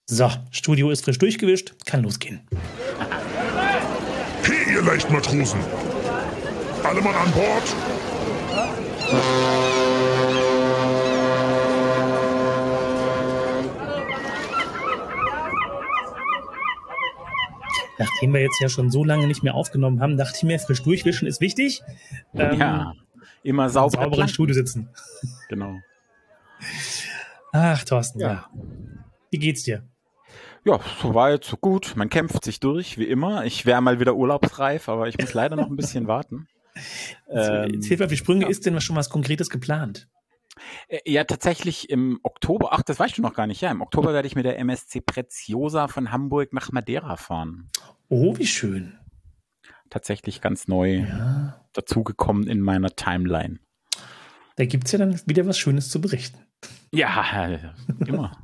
So, Studio ist frisch durchgewischt, kann losgehen. Hey, ihr Leichtmatrosen! Alle Mann an Bord! Nachdem wir jetzt ja schon so lange nicht mehr aufgenommen haben, dachte ich mir, frisch durchwischen ist wichtig. Ja, immer sauber im Studio sitzen. Genau. Ach, Thorsten, ja. Wie geht's dir? Ja, so weit, so gut. Man kämpft sich durch, wie immer. Ich wäre mal wieder urlaubsreif, aber ich muss leider noch ein bisschen warten. Jetzt hilf mir auf die Sprünge. Ist denn schon was Konkretes geplant? Ja, tatsächlich im Oktober, ach, das weißt du noch gar nicht, ja, im Oktober werde ich mit der MSC Preziosa von Hamburg nach Madeira fahren. Oh, wie schön. Tatsächlich ganz neu dazugekommen in meiner Timeline. Da gibt's ja dann wieder was Schönes zu berichten. Ja, immer.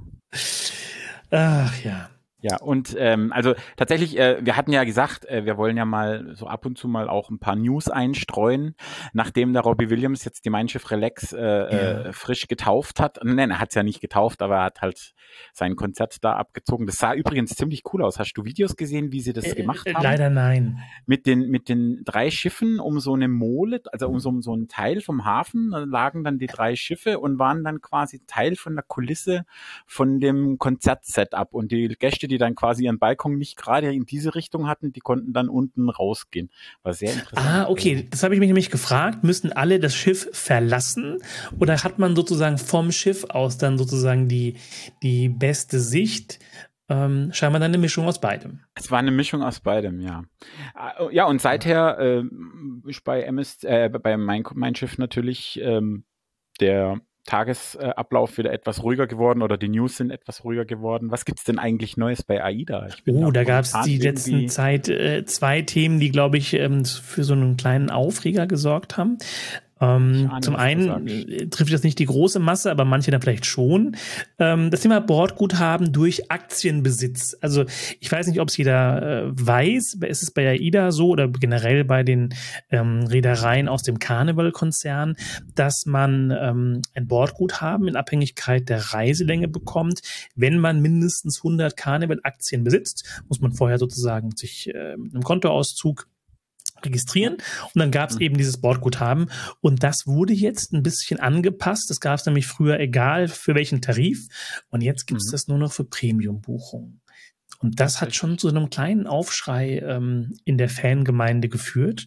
Ach ja. Ja, und also tatsächlich, wir hatten ja gesagt, wir wollen ja mal so ab und zu mal auch ein paar News einstreuen, nachdem der Robbie Williams jetzt die Mein Schiff Relax frisch getauft hat. Nein, er hat es ja nicht getauft, aber er hat halt sein Konzert da abgezogen. Das sah übrigens ziemlich cool aus. Hast du Videos gesehen, wie sie das gemacht haben? Leider nein. Mit den 3 Schiffen um so eine Mole, also um so einen Teil vom Hafen, da lagen dann die 3 Schiffe und waren dann quasi Teil von der Kulisse von dem Konzertsetup. Und die Gäste, die dann quasi ihren Balkon nicht gerade in diese Richtung hatten, die konnten dann unten rausgehen. War sehr interessant. Ah, okay. Das habe ich mich nämlich gefragt. Müssen alle das Schiff verlassen? Oder hat man sozusagen vom Schiff aus dann sozusagen die beste Sicht? Scheinbar dann eine Mischung aus beidem. Es war eine Mischung aus beidem, ja. Ja, und seither ist bei bei mein Schiff natürlich der Tagesablauf wieder etwas ruhiger geworden oder die News sind etwas ruhiger geworden. Was gibt's denn eigentlich Neues bei AIDA? Da gab es die letzten Zeit 2 Themen, die, glaube ich, für so einen kleinen Aufreger gesorgt haben. Zum einen trifft das nicht die große Masse, aber manche dann vielleicht schon. Das Thema Bordguthaben durch Aktienbesitz. Also ich weiß nicht, ob es jeder weiß. Ist es bei AIDA so oder generell bei den Reedereien aus dem Carnival-Konzern, dass man ein Bordguthaben in Abhängigkeit der Reiselänge bekommt. Wenn man mindestens 100 Carnival-Aktien besitzt, muss man vorher sozusagen sich mit einem Kontoauszug registrieren und dann gab es eben dieses Bordguthaben und das wurde jetzt ein bisschen angepasst. Das gab es nämlich früher egal für welchen Tarif und jetzt gibt es das nur noch für Premium-Buchungen. Und das hat schon zu einem kleinen Aufschrei in der Fangemeinde geführt.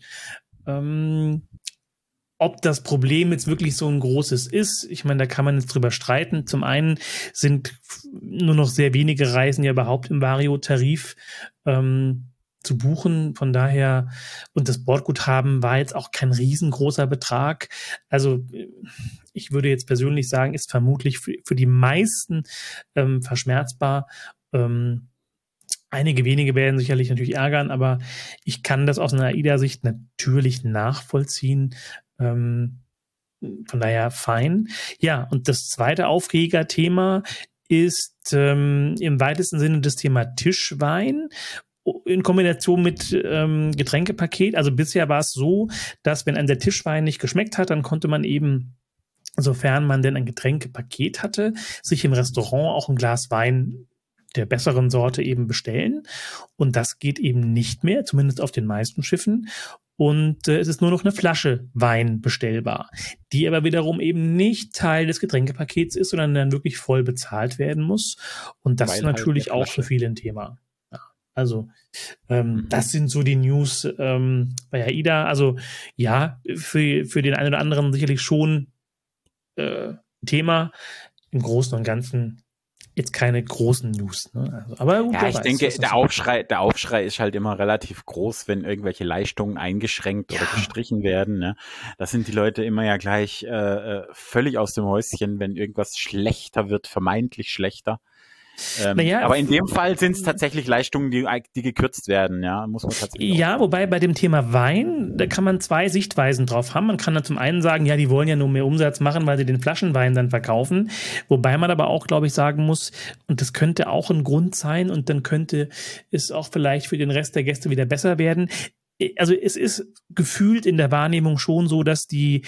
Ob das Problem jetzt wirklich so ein großes ist, ich meine, da kann man jetzt drüber streiten. Zum einen sind nur noch sehr wenige Reisen ja überhaupt im Vario-Tarif zu buchen, von daher, und das Bordguthaben war jetzt auch kein riesengroßer Betrag, also ich würde jetzt persönlich sagen, ist vermutlich für die meisten verschmerzbar. Einige wenige werden sicherlich natürlich ärgern, aber ich kann das aus einer AIDA-Sicht natürlich nachvollziehen, von daher fein. Ja, und das zweite Aufregerthema ist im weitesten Sinne das Thema Tischwein in Kombination mit Getränkepaket. Also bisher war es so, dass wenn einem der Tischwein nicht geschmeckt hat, dann konnte man eben, sofern man denn ein Getränkepaket hatte, sich im Restaurant auch ein Glas Wein der besseren Sorte eben bestellen. Und das geht eben nicht mehr, zumindest auf den meisten Schiffen. Und es ist nur noch eine Flasche Wein bestellbar, die aber wiederum eben nicht Teil des Getränkepakets ist, sondern dann wirklich voll bezahlt werden muss. Und das ist natürlich auch für viele ein Thema. Also das sind so die News bei AIDA. Also ja, für den einen oder anderen sicherlich schon Thema. Im Großen und Ganzen jetzt keine großen News. Ne? Also, aber gut, ja, ich denke, der Aufschrei ist halt immer relativ groß, wenn irgendwelche Leistungen eingeschränkt oder gestrichen werden. Ne? Da sind die Leute immer ja gleich völlig aus dem Häuschen, wenn irgendwas schlechter wird, vermeintlich schlechter. Aber in dem Fall sind es tatsächlich Leistungen, die gekürzt werden, ja, muss man tatsächlich. Ja, wobei bei dem Thema Wein, da kann man 2 Sichtweisen drauf haben. Man kann dann zum einen sagen, ja, die wollen ja nur mehr Umsatz machen, weil sie den Flaschenwein dann verkaufen. Wobei man aber auch, glaube ich, sagen muss, und das könnte auch ein Grund sein und dann könnte es auch vielleicht für den Rest der Gäste wieder besser werden. Also es ist gefühlt in der Wahrnehmung schon so, dass die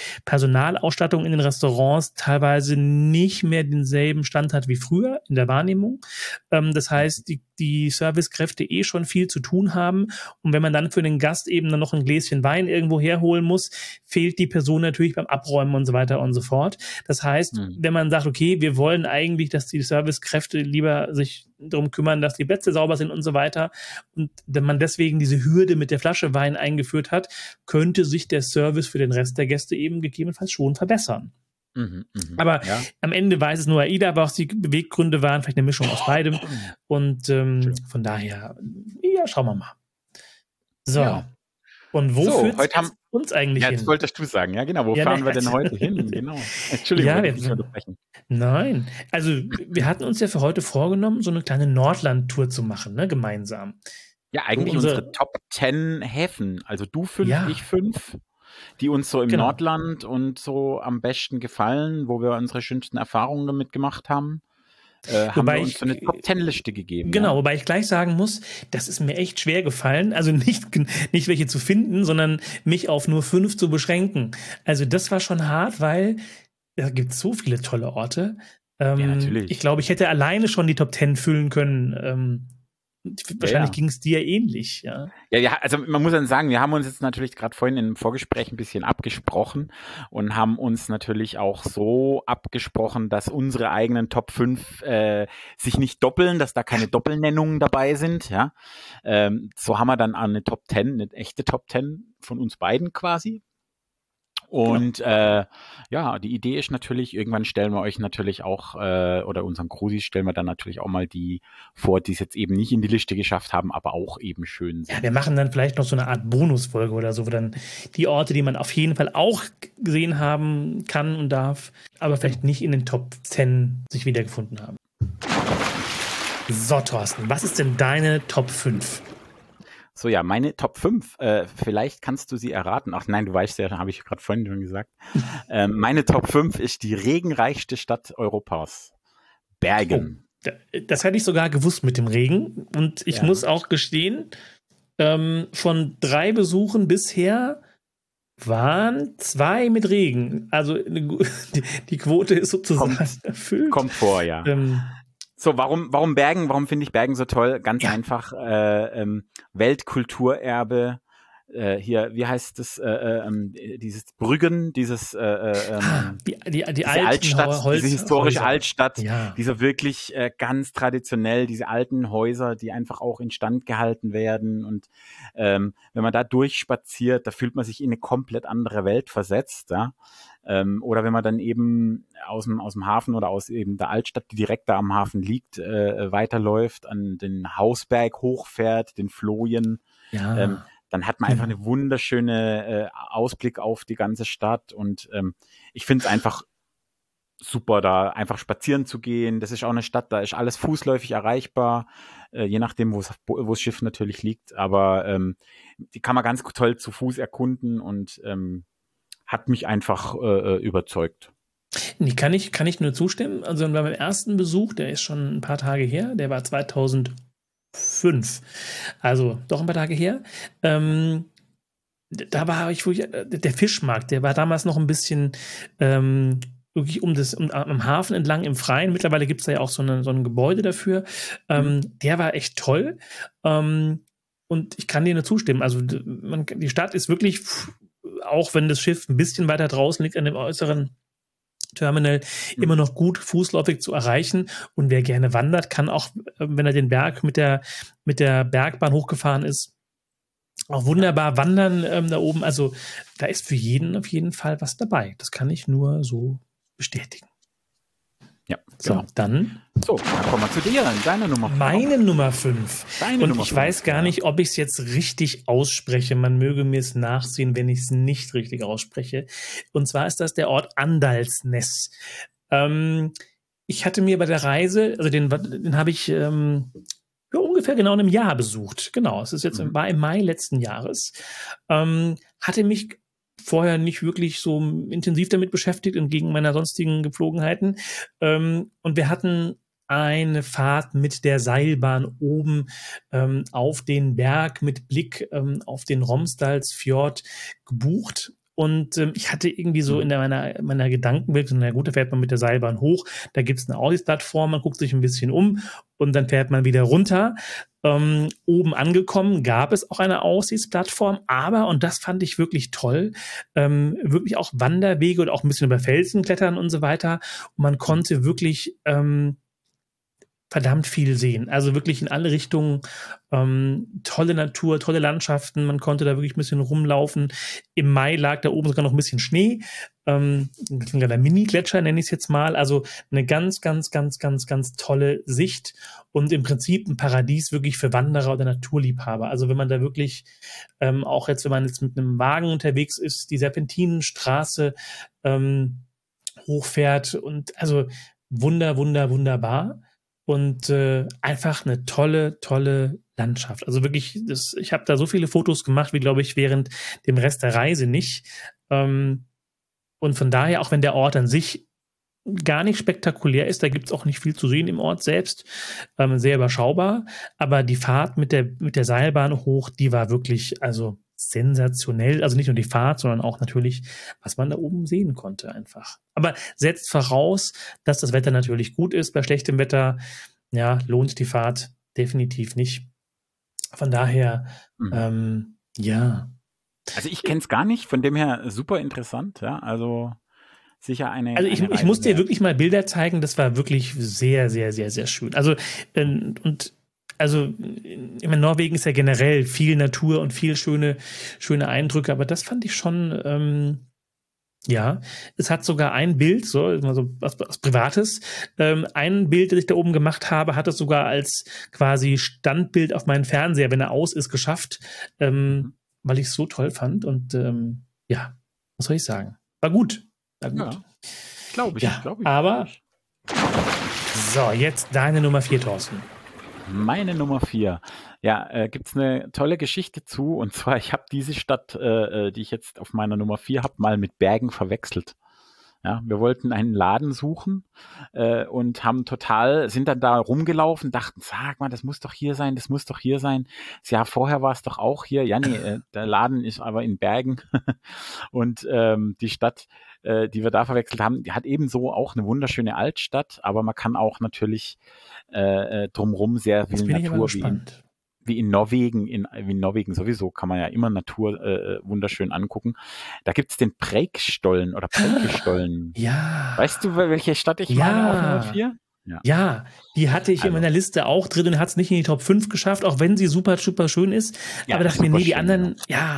Personalausstattung in den Restaurants teilweise nicht mehr denselben Stand hat wie früher in der Wahrnehmung. Das heißt, die Servicekräfte schon viel zu tun haben. Und wenn man dann für den Gast eben dann noch ein Gläschen Wein irgendwo herholen muss, fehlt die Person natürlich beim Abräumen und so weiter und so fort. Das heißt, wenn man sagt, okay, wir wollen eigentlich, dass die Servicekräfte lieber sich darum kümmern, dass die Plätze sauber sind und so weiter. Und wenn man deswegen diese Hürde mit der Flasche Wein eingeführt hat, könnte sich der Service für den Rest der Gäste eben gegebenenfalls schon verbessern. Aber am Ende weiß es nur AIDA, was die Beweggründe waren, vielleicht eine Mischung aus beidem. Und von daher, ja, schauen wir mal. So. Ja. Und wo führt es uns eigentlich hin? Jetzt wolltest du sagen, ja genau. Wo fahren wir denn heute hin? Genau. Entschuldigung, ja, ich unterbrechen. Nein, also wir hatten uns ja für heute vorgenommen, so eine kleine Nordland-Tour zu machen, ne, gemeinsam. Ja, eigentlich unsere Top 10 Häfen. Also du 5, ich 5. Die uns so im Nordland und so am besten gefallen, wo wir unsere schönsten Erfahrungen damit gemacht haben. Haben wir uns so eine Top-10-Liste gegeben. Genau, wobei ich gleich sagen muss, das ist mir echt schwer gefallen, also nicht welche zu finden, sondern mich auf nur 5 zu beschränken. Also das war schon hart, weil da gibt es so viele tolle Orte. Natürlich. Ich glaube, ich hätte alleine schon die Top 10 füllen können. Wahrscheinlich ging es dir ähnlich, ja. Ja, also man muss dann sagen, wir haben uns jetzt natürlich gerade vorhin im Vorgespräch ein bisschen abgesprochen und haben uns natürlich auch so abgesprochen, dass unsere eigenen Top 5 sich nicht doppeln, dass da keine Doppelnennungen dabei sind, ja. So haben wir dann eine Top 10, eine echte Top 10 von uns beiden quasi. Und die Idee ist natürlich, irgendwann stellen wir euch natürlich auch, oder unseren Cruisis stellen wir dann natürlich auch mal die vor, die es jetzt eben nicht in die Liste geschafft haben, aber auch eben schön sind. Ja, wir machen dann vielleicht noch so eine Art Bonusfolge oder so, wo dann die Orte, die man auf jeden Fall auch gesehen haben kann und darf, aber vielleicht nicht in den Top 10 sich wiedergefunden haben. So, Thorsten, was ist denn deine Top 5? So, ja, meine Top 5, vielleicht kannst du sie erraten. Ach nein, du weißt ja, habe ich gerade vorhin schon gesagt. Meine Top 5 ist die regenreichste Stadt Europas. Bergen. Oh, das hätte ich sogar gewusst mit dem Regen. Und ich muss auch gestehen, von 3 Besuchen bisher waren 2 mit Regen. Also die Quote ist sozusagen erfüllt. Kommt vor, ja. So, warum Bergen? Warum finde ich Bergen so toll? Ganz einfach, Weltkulturerbe. Hier, wie heißt das? Dieses Brüggen, dieses die diese alten Altstadt, diese historische Häuser. Altstadt, dieser wirklich ganz traditionell, diese alten Häuser, die einfach auch instand gehalten werden. Und wenn man da durchspaziert, da fühlt man sich in eine komplett andere Welt versetzt, ja. Oder wenn man dann eben aus dem Hafen oder aus eben der Altstadt, die direkt da am Hafen liegt, weiterläuft, an den Hausberg hochfährt, den Flojen, dann hat man einfach eine wunderschöne Ausblick auf die ganze Stadt. Und ich finde es einfach super, da einfach spazieren zu gehen. Das ist auch eine Stadt, da ist alles fußläufig erreichbar, je nachdem, wo das Schiff natürlich liegt. Aber die kann man ganz toll zu Fuß erkunden und hat mich einfach überzeugt. Nee, kann ich nur zustimmen. Also bei meinem ersten Besuch, der ist schon ein paar Tage her, der war 2005. Also doch ein paar Tage her. Da war der Fischmarkt, der war damals noch ein bisschen wirklich am Hafen entlang im Freien. Mittlerweile gibt es da ja auch so ein Gebäude dafür. Der war echt toll. Und ich kann dir nur zustimmen. Also die Stadt ist wirklich, auch wenn das Schiff ein bisschen weiter draußen liegt an dem äußeren Terminal, immer noch gut fußläufig zu erreichen. Und wer gerne wandert, kann auch, wenn er den Berg mit der Bergbahn hochgefahren ist, auch wunderbar wandern da oben. Also da ist für jeden auf jeden Fall was dabei. Das kann ich nur so bestätigen. Ja, genau. Dann kommen wir zu dir, deine Nummer 5. Meine Nummer 5. Und ich weiß gar nicht, ob ich es jetzt richtig ausspreche. Man möge mir es nachsehen, wenn ich es nicht richtig ausspreche. Und zwar ist das der Ort Andalsnes. Ich hatte mir bei der Reise, also den habe ich ungefähr genau in einem Jahr besucht. Genau, es ist jetzt im Mai letzten Jahres. Hatte mich vorher nicht wirklich so intensiv damit beschäftigt, entgegen meiner sonstigen Gepflogenheiten. Und wir hatten eine Fahrt mit der Seilbahn oben auf den Berg mit Blick auf den Romsdalsfjord gebucht. Und ich hatte irgendwie so in meiner Gedankenwelt, na gut, da fährt man mit der Seilbahn hoch, da gibt es eine Aussichtsplattform, man guckt sich ein bisschen um und dann fährt man wieder runter. Oben angekommen gab es auch eine Aussichtsplattform, aber, und das fand ich wirklich toll, wirklich auch Wanderwege und auch ein bisschen über Felsen klettern und so weiter. Und man konnte wirklich verdammt viel sehen. Also wirklich in alle Richtungen. Tolle Natur, tolle Landschaften. Man konnte da wirklich ein bisschen rumlaufen. Im Mai lag da oben sogar noch ein bisschen Schnee. Der Mini-Gletscher nenne ich es jetzt mal. Also eine ganz, ganz, ganz, ganz, ganz tolle Sicht und im Prinzip ein Paradies wirklich für Wanderer oder Naturliebhaber. Also wenn man da wirklich auch jetzt, wenn man jetzt mit einem Wagen unterwegs ist, die Serpentinenstraße hochfährt und also wunderbar. Und einfach eine tolle Landschaft. Also wirklich, ich habe da so viele Fotos gemacht, wie, glaube ich, während dem Rest der Reise nicht. Und von daher, auch wenn der Ort an sich gar nicht spektakulär ist, da gibt es auch nicht viel zu sehen im Ort selbst, sehr überschaubar. Aber die Fahrt mit der Seilbahn hoch, die war wirklich also sensationell. Also nicht nur die Fahrt, sondern auch natürlich, was man da oben sehen konnte einfach. Aber setzt voraus, dass das Wetter natürlich gut ist. Bei schlechtem Wetter, ja, lohnt die Fahrt definitiv nicht. Von daher, ja. Also ich kenne es gar nicht, von dem her super interessant, ja, also sicher eine. Also ich muss dir wirklich mal Bilder zeigen, das war wirklich sehr, sehr, sehr, sehr schön. Also in Norwegen ist ja generell viel Natur und viel schöne Eindrücke, aber das fand ich schon, ja. Es hat sogar ein Bild, so was Privates, ein Bild, das ich da oben gemacht habe, hat es sogar als quasi Standbild auf meinen Fernseher, wenn er aus ist, geschafft, weil ich es so toll fand und ja, was soll ich sagen? War gut. Ja, glaube ich. Ja, aber so, jetzt deine Nummer 4, Thorsten. Meine Nummer 4. Ja, gibt's eine tolle Geschichte zu. Und zwar, ich habe diese Stadt, die ich jetzt auf meiner Nummer 4 habe, mal mit Bergen verwechselt. Ja, wir wollten einen Laden suchen und sind dann da rumgelaufen, dachten, sag mal, das muss doch hier sein, das muss doch hier sein. Das Jahr vorher war es doch auch hier. Ja, nee, der Laden ist aber in Bergen. Und die Stadt, die wir da verwechselt haben, die hat ebenso auch eine wunderschöne Altstadt, aber man kann auch natürlich drumherum sehr viel Natur wie in Norwegen, wie in Norwegen sowieso kann man ja immer Natur wunderschön angucken. Da gibt's den Preikstollen oder Preikestollen. Ja. Weißt du, welche Stadt ich meine auf Nummer 4? Ja, die hatte ich in meiner Liste auch drin und hat es nicht in die Top 5 geschafft, auch wenn sie super, super schön ist. Ja, aber dachte mir, nee, die anderen,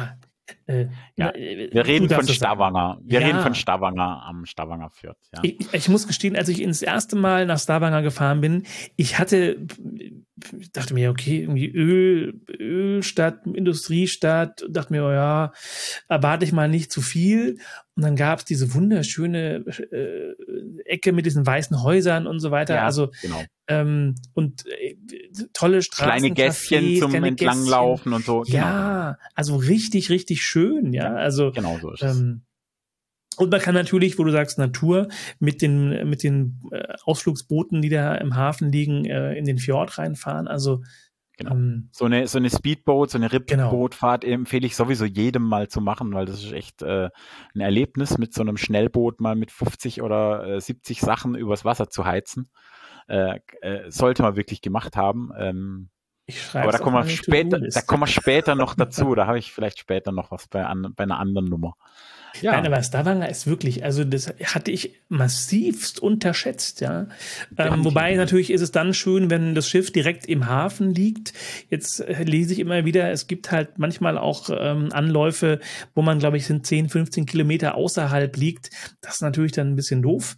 wir reden von Stavanger. Wir reden von Stavanger am Stavanger Fjord. Ja. Ich muss gestehen, als ich ins erste Mal nach Stavanger gefahren bin, ich dachte mir, okay, irgendwie Ölstadt, Industriestadt, dachte mir, ja, erwarte ich mal nicht zu viel. Und dann gab es diese wunderschöne Ecke mit diesen weißen Häusern und so weiter. Ja, also genau. Und tolle Straßen, kleine Gässchen zum Entlanglaufen und so. Ja, also richtig, richtig schön. Ja, also genau so ist es. Und man kann natürlich, wo du sagst Natur, mit den Ausflugsbooten, die da im Hafen liegen, in den Fjord reinfahren. Also genau. So eine Speedboat, so eine Rippbootfahrt empfehle ich sowieso jedem mal zu machen, weil das ist echt ein Erlebnis, mit so einem Schnellboot mal mit 50 oder 70 Sachen übers Wasser zu heizen. Sollte man wirklich gemacht haben. Aber da kommen wir später noch dazu. Da habe ich vielleicht später noch was bei einer anderen Nummer. Ja. Nein, aber Stavanger ist wirklich, also das hatte ich massivst unterschätzt, ja. Wobei natürlich ist es dann schön, wenn das Schiff direkt im Hafen liegt. Jetzt lese ich immer wieder, es gibt halt manchmal auch Anläufe, wo man, glaube ich, sind 10, 15 Kilometer außerhalb liegt. Das ist natürlich dann ein bisschen doof.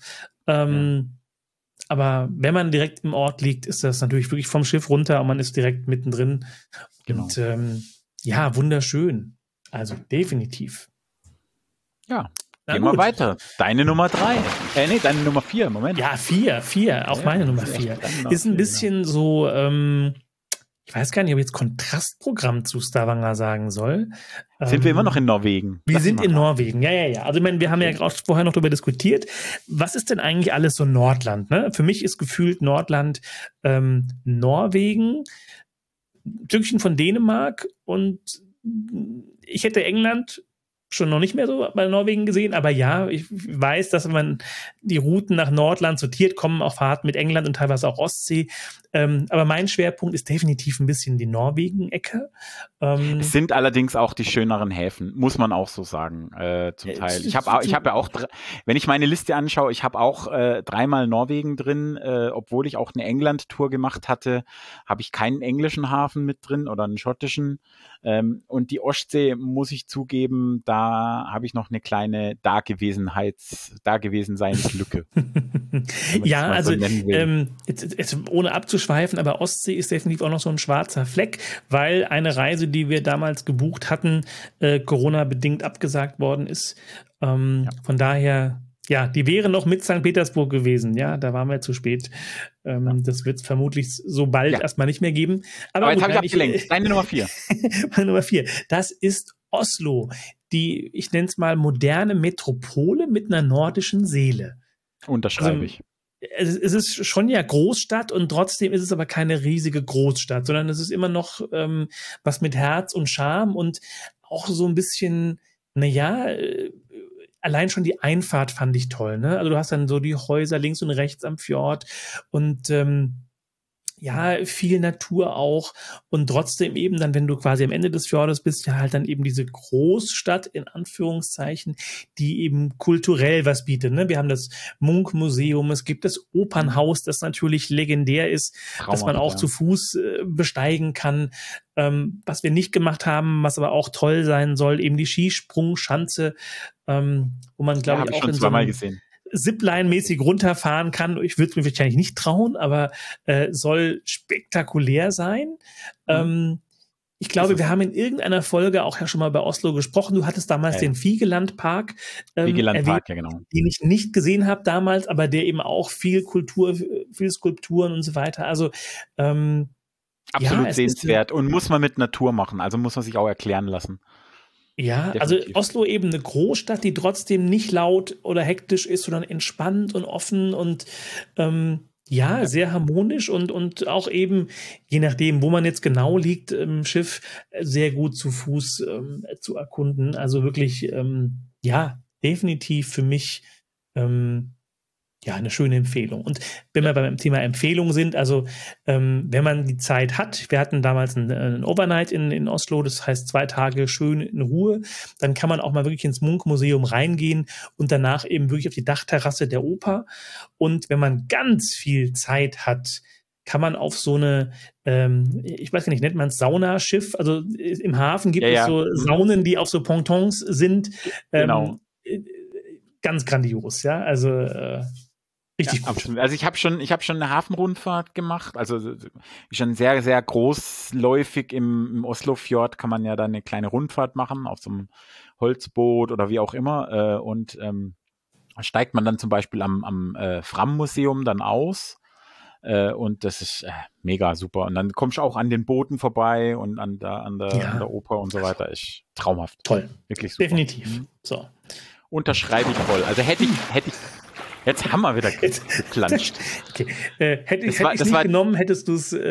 Aber wenn man direkt im Ort liegt, ist das natürlich wirklich vom Schiff runter und man ist direkt mittendrin. Genau. Und ja, wunderschön. Also definitiv. Ja, gehen wir weiter. Deine Nummer 3. Deine Nummer 4, Moment. Ja, 4. Auch meine Nummer 4. Ist ein bisschen so, ich weiß gar nicht, ob ich jetzt Kontrastprogramm zu Stavanger sagen soll. Sind wir immer noch in Norwegen? Wir sind in Norwegen, ja. Also ich meine, wir haben ja gerade vorher noch darüber diskutiert. Was ist denn eigentlich alles so Nordland? Ne? Für mich ist gefühlt Nordland Norwegen, ein Stückchen von Dänemark und ich hätte England schon noch nicht mehr so bei Norwegen gesehen, aber ja, ich weiß, dass man die Routen nach Nordland sortiert, kommen auch Fahrten mit England und teilweise auch Ostsee. Aber mein Schwerpunkt ist definitiv ein bisschen die Norwegen-Ecke. Es sind allerdings auch die schöneren Häfen, muss man auch so sagen, zum Teil. Ich habe ja auch, wenn ich meine Liste anschaue, ich habe auch 3-mal Norwegen drin, obwohl ich auch eine England-Tour gemacht hatte, habe ich keinen englischen Hafen mit drin oder einen schottischen. Und die Ostsee, muss ich zugeben, da habe ich noch eine kleine Dagewesenseinslücke. Ja, also jetzt, ohne abzuschweifen, aber Ostsee ist definitiv auch noch so ein schwarzer Fleck, weil eine Reise, die wir damals gebucht hatten, Corona-bedingt abgesagt worden ist. Von daher, ja, die wäre noch mit St. Petersburg gewesen. Ja, da waren wir zu spät. Das wird es vermutlich so bald erstmal nicht mehr geben. Aber jetzt habe ich abgelenkt. Deine Nummer 4. Meine Nummer 4. Das ist Oslo. Die, ich nenne es mal, moderne Metropole mit einer nordischen Seele. Unterschreibe ich. Es ist schon ja Großstadt und trotzdem ist es aber keine riesige Großstadt, sondern es ist immer noch was mit Herz und Charme und auch so ein bisschen, allein schon die Einfahrt fand ich toll, ne? Also du hast dann so die Häuser links und rechts am Fjord und viel Natur auch und trotzdem eben dann, wenn du quasi am Ende des Fjordes bist, ja halt dann eben diese Großstadt in Anführungszeichen, die eben kulturell was bietet, ne? Wir haben das Munch-Museum, es gibt das Opernhaus, das natürlich legendär ist, dass man auch zu Fuß besteigen kann. Was wir nicht gemacht haben, was aber auch toll sein soll, eben die Skisprungschanze, wo man, glaube ich, auch in so einem Zipline-mäßig runterfahren kann. Ich würde es mir wahrscheinlich nicht trauen, aber soll spektakulär sein. Ich glaube, wir haben in irgendeiner Folge auch ja schon mal bei Oslo gesprochen. Du hattest damals den Vigeland-Park erwähnt, ja, genau. Den ich nicht gesehen habe damals, aber der eben auch viel Kultur, viel Skulpturen und so weiter. Also absolut sehenswert und muss man mit Natur machen. Also muss man sich auch erklären lassen. Ja, definitiv. Also Oslo eben eine Großstadt, die trotzdem nicht laut oder hektisch ist, sondern entspannt und offen und sehr harmonisch und auch eben, je nachdem, wo man jetzt genau liegt im Schiff, sehr gut zu Fuß zu erkunden. Also wirklich, definitiv für mich eine schöne Empfehlung. Und wenn wir beim Thema Empfehlung sind, also wenn man die Zeit hat, wir hatten damals einen Overnight in Oslo, das heißt 2 Tage schön in Ruhe, dann kann man auch mal wirklich ins Munch-Museum reingehen und danach eben wirklich auf die Dachterrasse der Oper. Und wenn man ganz viel Zeit hat, kann man auf so eine, ich weiß gar nicht, nennt man es Saunaschiff, also im Hafen gibt es so Saunen, die auf so Pontons sind. Genau. Ganz grandios, ja, also richtig gut. Absolut. Also ich habe schon eine Hafenrundfahrt gemacht, also schon sehr, sehr großläufig im Oslofjord kann man ja dann eine kleine Rundfahrt machen, auf so einem Holzboot oder wie auch immer und steigt man dann zum Beispiel am Fram-Museum dann aus und das ist mega super und dann kommst du auch an den Booten vorbei und an der Oper und so weiter, ist traumhaft. Toll. Wirklich super. Definitiv. So. Unterschreibe ich voll. Also hätte ich jetzt haben wir wieder geklatscht. Okay. Hätte ich nicht genommen, hättest du es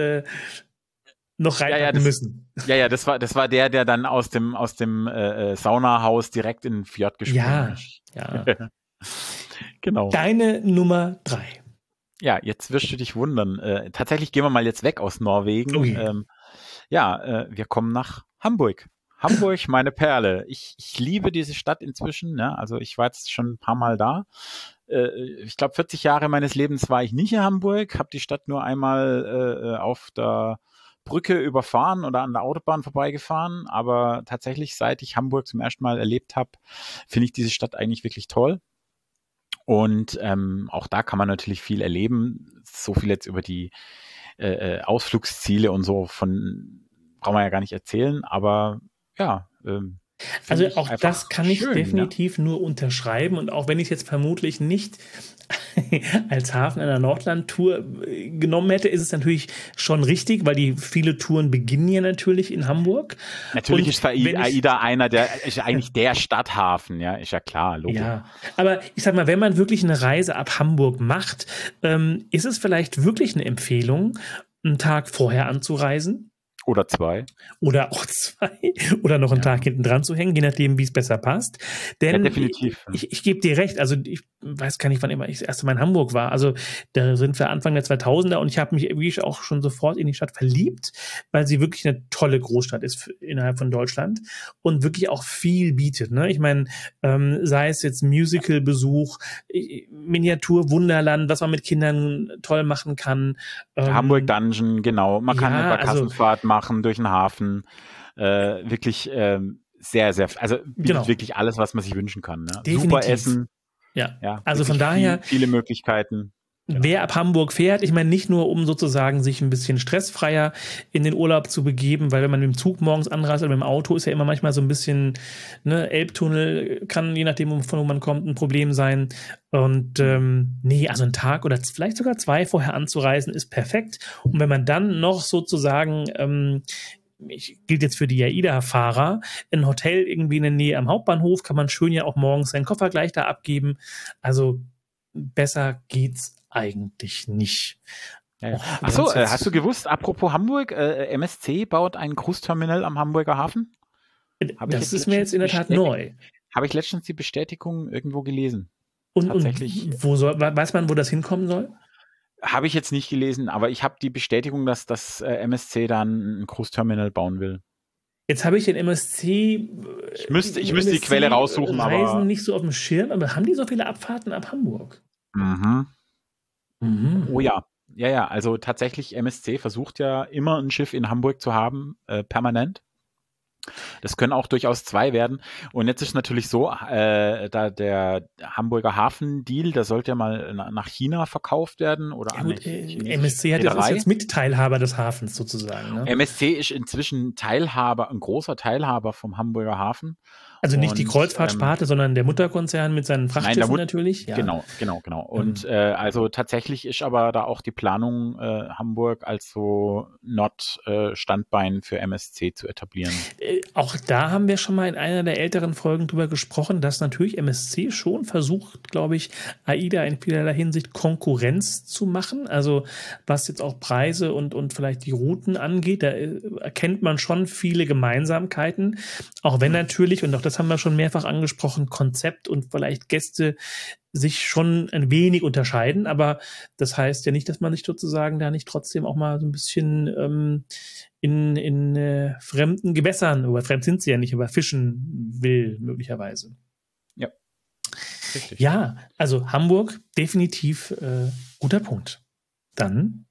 noch reinpacken müssen. Ja, das war der dann aus dem Saunahaus direkt in den Fjord gesprungen ist. Ja. Genau. Deine Nummer 3. Ja, jetzt wirst du dich wundern. Tatsächlich gehen wir mal jetzt weg aus Norwegen. Okay. Wir kommen nach Hamburg. Hamburg, meine Perle. Ich liebe diese Stadt inzwischen. Ne? Also ich war jetzt schon ein paar Mal da. Ich glaube, 40 Jahre meines Lebens war ich nicht in Hamburg, habe die Stadt nur einmal auf der Brücke überfahren oder an der Autobahn vorbeigefahren. Aber tatsächlich, seit ich Hamburg zum ersten Mal erlebt habe, finde ich diese Stadt eigentlich wirklich toll. Und auch da kann man natürlich viel erleben. So viel jetzt über die Ausflugsziele und so brauchen wir ja gar nicht erzählen. Aber ja, also auch das kann ich definitiv nur unterschreiben und auch wenn ich es jetzt vermutlich nicht als Hafen einer Nordland-Tour genommen hätte, ist es natürlich schon richtig, weil die viele Touren beginnen ja natürlich in Hamburg. Natürlich ist AIDA ist eigentlich der Stadthafen, ja, ist ja klar, logisch. Ja, aber ich sag mal, wenn man wirklich eine Reise ab Hamburg macht, ist es vielleicht wirklich eine Empfehlung, einen Tag vorher anzureisen? Oder 2. Oder auch 2 oder noch einen Tag hinten dran zu hängen, je nachdem, wie es besser passt. Ja, Denn definitiv. ich gebe dir recht, also ich weiß gar nicht, wann immer ich das erste Mal in Hamburg war. Also da sind wir Anfang der 2000er und ich habe mich wirklich auch schon sofort in die Stadt verliebt, weil sie wirklich eine tolle Großstadt ist innerhalb von Deutschland und wirklich auch viel bietet. Ne? Ich meine, sei es jetzt Musical-Besuch, Miniatur-Wunderland, was man mit Kindern toll machen kann. Hamburg Dungeon, genau. Man kann ja, eine Barkassenfahrt machen durch den Hafen. Wirklich sehr, sehr, also bietet Genau. wirklich alles, was man sich wünschen kann. Ne? Definitiv. Super Essen. Ja, also von daher viele Möglichkeiten. Wer ab Hamburg fährt, ich meine nicht nur, um sozusagen sich ein bisschen stressfreier in den Urlaub zu begeben, weil wenn man mit dem Zug morgens anreist oder mit dem Auto, ist ja immer manchmal so ein bisschen, ne, Elbtunnel kann, je nachdem, von wo man kommt, ein Problem sein. Und nee, also einen Tag oder vielleicht sogar 2 vorher anzureisen, ist perfekt. Und wenn man dann noch sozusagen gilt jetzt für die AIDA-Fahrer, ein Hotel irgendwie in der Nähe am Hauptbahnhof, kann man schön ja auch morgens seinen Koffer gleich da abgeben. Also besser geht's eigentlich nicht. Ja. Achso, hast du gewusst, apropos Hamburg, MSC baut ein Großterminal am Hamburger Hafen? Das ist mir jetzt in der Tat neu. Habe ich letztens die Bestätigung irgendwo gelesen. Und weiß man, wo das hinkommen soll? Habe ich jetzt nicht gelesen, aber ich habe die Bestätigung, dass das MSC dann ein Großterminal bauen will. Jetzt habe ich den MSC. Ich müsste die Quelle raussuchen, Reisen nicht so auf dem Schirm, aber haben die so viele Abfahrten ab Hamburg? Oh ja. Ja, also tatsächlich MSC versucht ja immer ein Schiff in Hamburg zu haben, permanent. Das können auch durchaus 2 werden. Und jetzt ist natürlich so, da der Hamburger Hafen-Deal, der sollte ja mal nach China verkauft werden. Oder ja, gut, MSC ist jetzt Mitteilhaber des Hafens sozusagen. Ne? MSC ist inzwischen ein großer Teilhaber vom Hamburger Hafen. Also nicht die Kreuzfahrtsparte, sondern der Mutterkonzern mit seinen Frachtschiffen natürlich. Ja. Genau. Und also tatsächlich ist aber da auch die Planung, Hamburg als so Standbein für MSC zu etablieren. Auch da haben wir schon mal in einer der älteren Folgen drüber gesprochen, dass natürlich MSC schon versucht, glaube ich, AIDA in vielerlei Hinsicht Konkurrenz zu machen. Also was jetzt auch Preise und vielleicht die Routen angeht, da erkennt man schon viele Gemeinsamkeiten. Auch wenn natürlich, und auch das haben wir schon mehrfach angesprochen, Konzept und vielleicht Gäste sich schon ein wenig unterscheiden, aber das heißt ja nicht, dass man sich sozusagen da nicht trotzdem auch mal so ein bisschen in fremden Gewässern, oder fremd sind sie ja nicht, aber fischen will möglicherweise. Ja, richtig. Ja, also Hamburg definitiv guter Punkt. Dann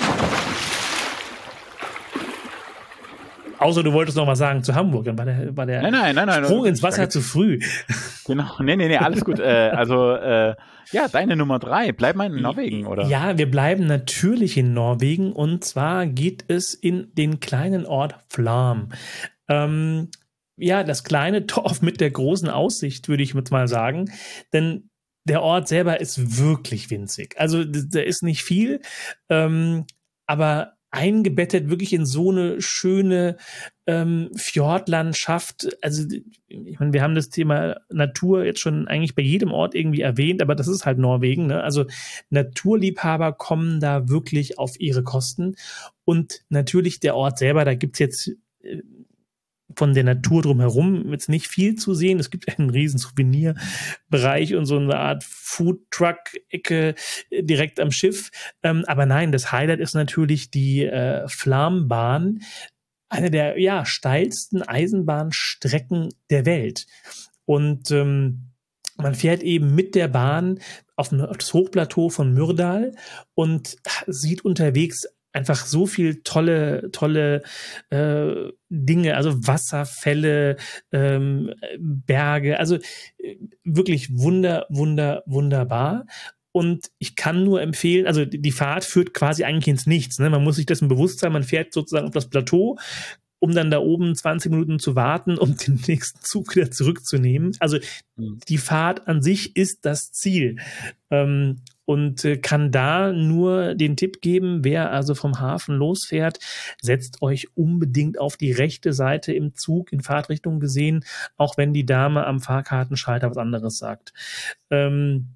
außer du wolltest noch was sagen zu Hamburg, dann war der nein, Sprung ins Wasser zu früh. Genau, nee, alles gut. Ja, deine Nummer 3. Bleiben wir in Norwegen, oder? Ja, wir bleiben natürlich in Norwegen und zwar geht es in den kleinen Ort Flam. Ja, das kleine Dorf mit der großen Aussicht, würde ich jetzt mal sagen, denn der Ort selber ist wirklich winzig. Also da ist nicht viel, aber eingebettet wirklich in so eine schöne Fjordlandschaft. Also ich meine, wir haben das Thema Natur jetzt schon eigentlich bei jedem Ort irgendwie erwähnt, aber das ist halt Norwegen. Ne? Also Naturliebhaber kommen da wirklich auf ihre Kosten. Und natürlich der Ort selber, da gibt's jetzt von der Natur drumherum jetzt nicht viel zu sehen. Es gibt einen riesen Souvenirbereich und so eine Art Food-Truck-Ecke direkt am Schiff. Aber nein, das Highlight ist natürlich die Flambahn, eine der steilsten Eisenbahnstrecken der Welt. Und man fährt eben mit der Bahn auf das Hochplateau von Myrdal und sieht unterwegs einfach so viel tolle Dinge, also Wasserfälle, Berge, also wirklich wunderbar. Und ich kann nur empfehlen, also die Fahrt führt quasi eigentlich ins Nichts. Ne? Man muss sich dessen bewusst sein, man fährt sozusagen auf das Plateau, um dann da oben 20 Minuten zu warten, um den nächsten Zug wieder zurückzunehmen. Also die Fahrt an sich ist das Ziel. Und kann da nur den Tipp geben, wer also vom Hafen losfährt, setzt euch unbedingt auf die rechte Seite im Zug in Fahrtrichtung gesehen, auch wenn die Dame am Fahrkartenschalter was anderes sagt.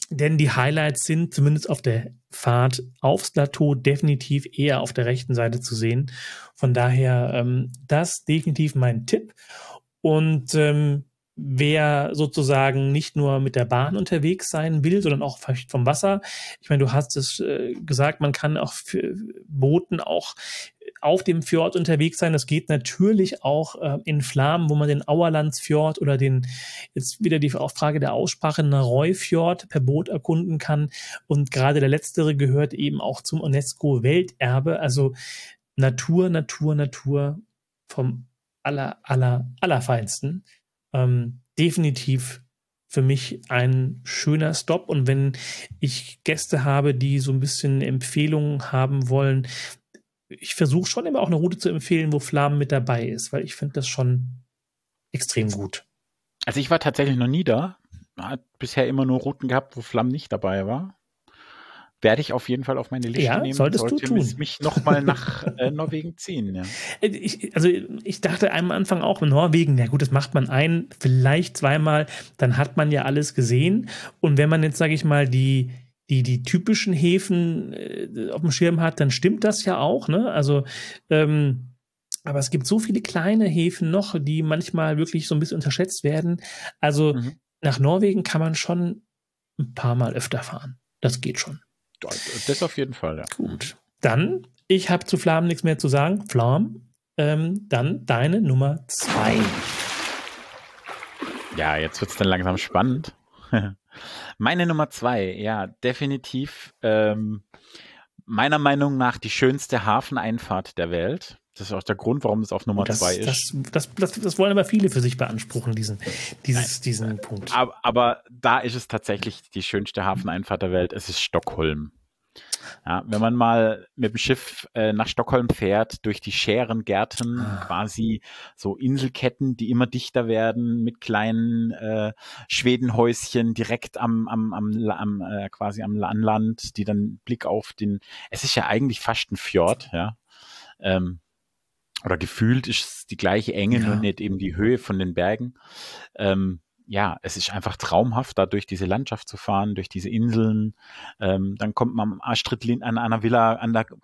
Denn die Highlights sind zumindest auf der Fahrt aufs Plateau definitiv eher auf der rechten Seite zu sehen. Von daher das definitiv mein Tipp. Und wer sozusagen nicht nur mit der Bahn unterwegs sein will, sondern auch vielleicht vom Wasser. Ich meine, du hast es gesagt, man kann auch für Booten auch auf dem Fjord unterwegs sein. Das geht natürlich auch in Flamen, wo man den Auerlandsfjord oder den, jetzt wieder die Frage der Aussprache, Naroi-Fjord per Boot erkunden kann. Und gerade der letztere gehört eben auch zum UNESCO-Welterbe. Also Natur, Natur, Natur vom allerfeinsten. Definitiv für mich ein schöner Stop. Und wenn ich Gäste habe, die so ein bisschen Empfehlungen haben wollen, ich versuche schon immer auch eine Route zu empfehlen, wo Flamen mit dabei ist, weil ich finde das schon extrem gut. Also ich war tatsächlich noch nie da. Hat bisher immer nur Routen gehabt, wo Flamm nicht dabei war. Werde ich auf jeden Fall auf meine Liste nehmen. Solltest du tun. Mich nochmal nach Norwegen ziehen. Ja. Ich dachte am Anfang auch in Norwegen, na gut, das macht man vielleicht zweimal, dann hat man ja alles gesehen. Und wenn man jetzt, sage ich mal, die typischen Häfen auf dem Schirm hat, dann stimmt das ja auch, ne? Also, aber es gibt so viele kleine Häfen noch, die manchmal wirklich so ein bisschen unterschätzt werden. Also nach Norwegen kann man schon ein paar Mal öfter fahren. Das geht schon. Das auf jeden Fall, ja. Gut. Dann, ich habe zu Flam nichts mehr zu sagen. Flam, dann deine Nummer 2. Ja, jetzt wird es dann langsam spannend. Meine Nummer 2, ja, definitiv meiner Meinung nach die schönste Hafeneinfahrt der Welt. Das ist auch der Grund, warum es auf Nummer 2 ist. Das wollen aber viele für sich beanspruchen, diesen Punkt. Aber da ist es tatsächlich die schönste Hafeneinfahrt der Welt. Es ist Stockholm. Ja, wenn man mal mit dem Schiff nach Stockholm fährt, durch die Schärengärten, quasi so Inselketten, die immer dichter werden, mit kleinen Schwedenhäuschen direkt quasi am Land, die dann Blick auf es ist ja eigentlich fast ein Fjord, ja. Oder gefühlt ist es die gleiche Enge, nur nicht eben die Höhe von den Bergen. Ja, es ist einfach traumhaft, da durch diese Landschaft zu fahren, durch diese Inseln. Dann kommt man an einer Villa,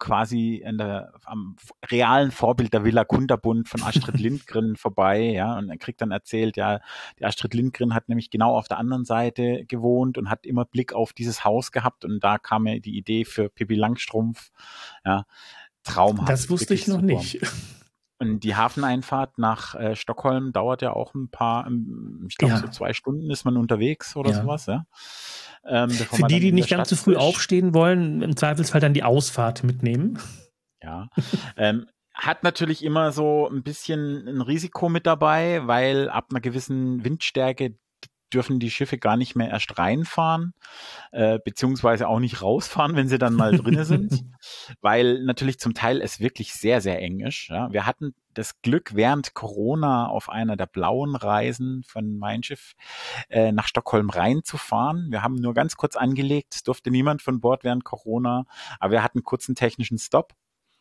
am realen Vorbild der Villa Kunterbund von Astrid Lindgren vorbei, ja, und er kriegt dann erzählt, ja, die Astrid Lindgren hat nämlich genau auf der anderen Seite gewohnt und hat immer Blick auf dieses Haus gehabt und da kam mir die Idee für Pippi Langstrumpf, ja, traumhaft. Das wusste ich noch super. nicht. Und die Hafeneinfahrt nach Stockholm dauert ja auch ein paar, ich glaube so 2 Stunden ist man unterwegs oder sowas. Ja. Für die nicht ganz zu früh aufstehen wollen, im Zweifelsfall dann die Ausfahrt mitnehmen. Ja, hat natürlich immer so ein bisschen ein Risiko mit dabei, weil ab einer gewissen Windstärke dürfen die Schiffe gar nicht mehr erst reinfahren, beziehungsweise auch nicht rausfahren, wenn sie dann mal drinne sind, weil natürlich zum Teil es wirklich sehr, sehr eng ist. Ja. Wir hatten das Glück, während Corona auf einer der blauen Reisen von Mein Schiff nach Stockholm reinzufahren. Wir haben nur ganz kurz angelegt, es durfte niemand von Bord während Corona, aber wir hatten kurz einen technischen Stopp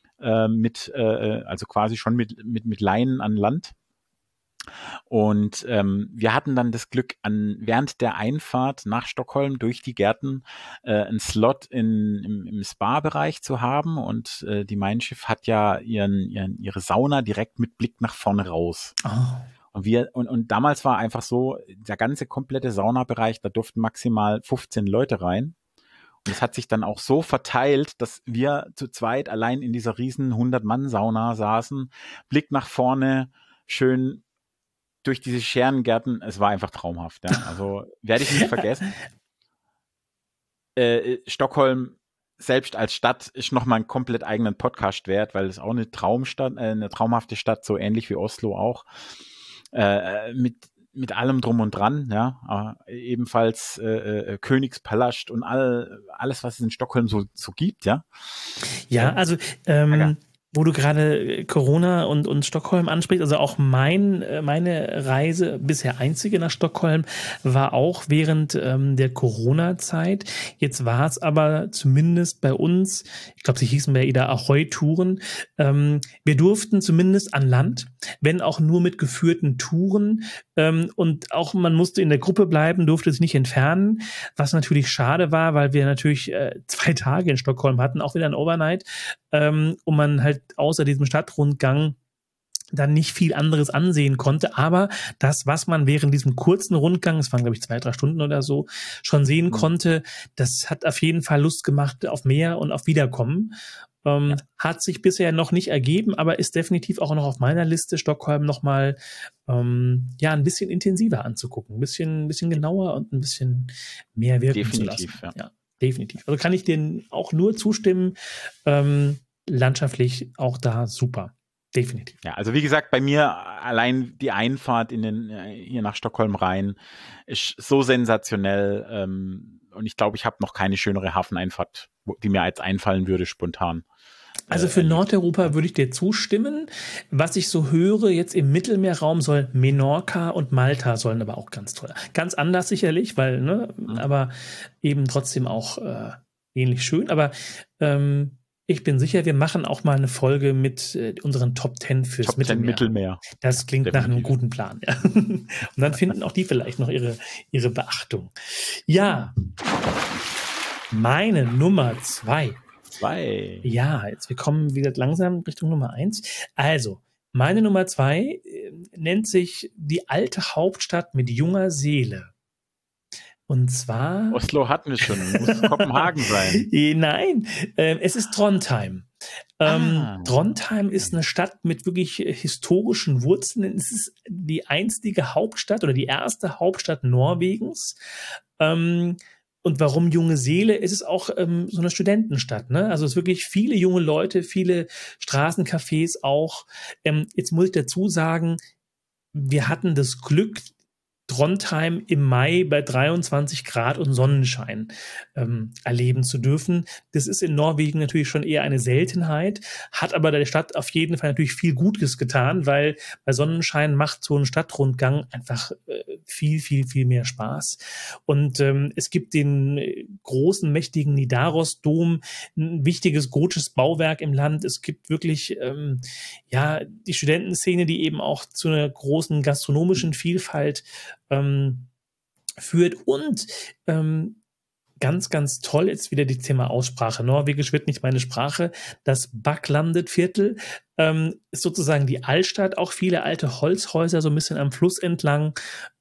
also quasi schon mit Leinen an Land. Und wir hatten dann das Glück, während der Einfahrt nach Stockholm durch die Gärten einen Slot im Spa-Bereich zu haben. Und die Mein Schiff hat ja ihre Sauna direkt mit Blick nach vorne raus. Oh. Und damals war einfach so, der ganze komplette Saunabereich, da durften maximal 15 Leute rein. Und es hat sich dann auch so verteilt, dass wir zu zweit allein in dieser riesen 100-Mann-Sauna saßen, Blick nach vorne, schön durch diese Scherengärten, es war einfach traumhaft. Ja. Also werde ich nicht vergessen. Stockholm selbst als Stadt ist nochmal einen komplett eigenen Podcast wert, weil es auch eine traumhafte Stadt, so ähnlich wie Oslo auch, mit allem drum und dran, ja, ebenfalls Königspalast und alles, was es in Stockholm so gibt, ja. Ja, also wo du gerade Corona und Stockholm ansprichst, also auch meine Reise, bisher einzige nach Stockholm, war auch während der Corona-Zeit. Jetzt war es aber zumindest bei uns, ich glaube, sie hießen bei Ida Ahoy-Touren, wir durften zumindest an Land wenn auch nur mit geführten Touren. Und auch man musste in der Gruppe bleiben, durfte sich nicht entfernen, was natürlich schade war, weil wir natürlich 2 Tage in Stockholm hatten, auch wieder ein Overnight, und man halt außer diesem Stadtrundgang dann nicht viel anderes ansehen konnte, aber das, was man während diesem kurzen Rundgang, es waren glaube ich 2, 3 Stunden oder so, schon sehen konnte, das hat auf jeden Fall Lust gemacht auf mehr und auf Wiederkommen. Hat sich bisher noch nicht ergeben, aber ist definitiv auch noch auf meiner Liste, Stockholm nochmal ein bisschen intensiver anzugucken, ein bisschen genauer und ein bisschen mehr wirken zu lassen. Ja, definitiv. Also kann ich denen auch nur zustimmen, landschaftlich auch da super. Definitiv. Ja, also wie gesagt, bei mir allein die Einfahrt hier nach Stockholm rein ist so sensationell, und ich glaube, ich habe noch keine schönere Hafeneinfahrt, die mir jetzt einfallen würde, spontan. Also für Nordeuropa würde ich dir zustimmen. Was ich so höre, jetzt im Mittelmeerraum soll Menorca und Malta sollen aber auch ganz toll. Ganz anders sicherlich, weil, aber eben trotzdem auch ähnlich schön. Aber ich bin sicher, wir machen auch mal eine Folge mit unseren Top 10 fürs Mittelmeer. Das klingt definitiv nach einem guten Plan. Ja. Und dann finden auch die vielleicht noch ihre Beachtung. Ja, meine Nummer 2. Ja, wir kommen wieder langsam Richtung Nummer 1. Also, meine Nummer 2 nennt sich die alte Hauptstadt mit junger Seele. Und zwar... Oslo hatten wir schon, muss Kopenhagen sein. Nein, es ist Trondheim. Trondheim ist eine Stadt mit wirklich historischen Wurzeln. Es ist die einstige Hauptstadt oder die erste Hauptstadt Norwegens. Und warum junge Seele? Es ist auch so eine Studentenstadt, ne? Also es ist wirklich viele junge Leute, viele Straßencafés auch. Jetzt muss ich dazu sagen, wir hatten das Glück, Trondheim im Mai bei 23 Grad und Sonnenschein erleben zu dürfen. Das ist in Norwegen natürlich schon eher eine Seltenheit, hat aber der Stadt auf jeden Fall natürlich viel Gutes getan, weil bei Sonnenschein macht so ein Stadtrundgang einfach viel, viel, viel mehr Spaß. Und es gibt den großen, mächtigen Nidaros-Dom, ein wichtiges gotisches Bauwerk im Land. Es gibt wirklich die Studentenszene, die eben auch zu einer großen gastronomischen Vielfalt führt und ganz, ganz toll ist wieder das Thema Aussprache. Norwegisch wird nicht meine Sprache. Das Backlandet-Viertel ist sozusagen die Altstadt, auch viele alte Holzhäuser so ein bisschen am Fluss entlang.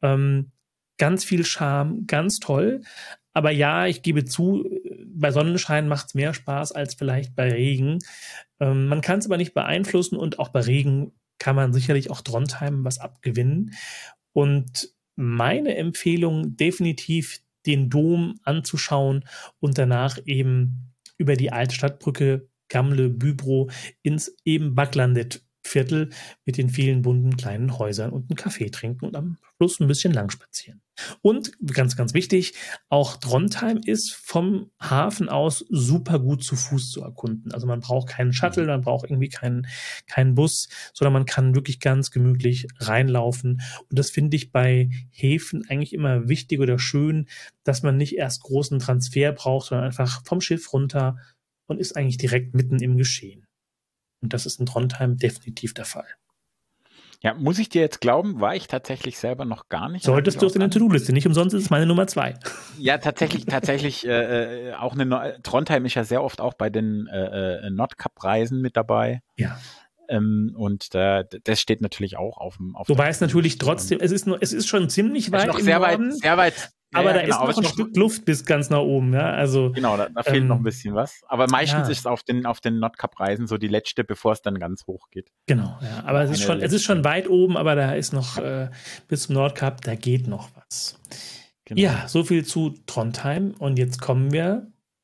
Ganz viel Charme, ganz toll. Aber ja, ich gebe zu, bei Sonnenschein macht es mehr Spaß als vielleicht bei Regen. Man kann es aber nicht beeinflussen und auch bei Regen kann man sicherlich auch Trondheim was abgewinnen. Und meine Empfehlung, definitiv den Dom anzuschauen und danach eben über die alte Stadtbrücke Gamle Bybro ins eben Backlandet-Viertel mit den vielen bunten kleinen Häusern und einen Kaffee trinken und am Schluss ein bisschen lang spazieren. Und ganz, ganz wichtig, auch Trondheim ist vom Hafen aus super gut zu Fuß zu erkunden. Also man braucht keinen Shuttle, man braucht irgendwie keinen Bus, sondern man kann wirklich ganz gemütlich reinlaufen. Und das finde ich bei Häfen eigentlich immer wichtig oder schön, dass man nicht erst großen Transfer braucht, sondern einfach vom Schiff runter und ist eigentlich direkt mitten im Geschehen. Und das ist in Trondheim definitiv der Fall. Ja, muss ich dir jetzt glauben, war ich tatsächlich selber noch gar nicht. Solltest du auf deine To-Do-Liste, nicht umsonst ist es meine Nummer 2. Ja, tatsächlich auch Trondheim ist ja sehr oft auch bei den Nordkap-Reisen mit dabei. Ja. Und das steht natürlich auch auf dem. Du weißt natürlich trotzdem, es ist schon ziemlich weit im Norden. Sehr weit. Aber da ist noch ein Stück Luft bis ganz nach oben, ja. Also, genau, da fehlt noch ein bisschen was. Aber meistens ist es auf den Nordkap-Reisen so die letzte, bevor es dann ganz hoch geht. Genau, ja. Aber es ist schon weit oben, aber da ist noch bis zum Nordkap, da geht noch was. Genau. Ja, so viel zu Trondheim. Und jetzt kommen wir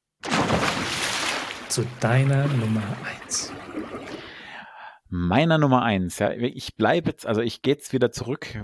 zu deiner Nummer 1. Meiner Nummer 1, ja, ich gehe jetzt wieder zurück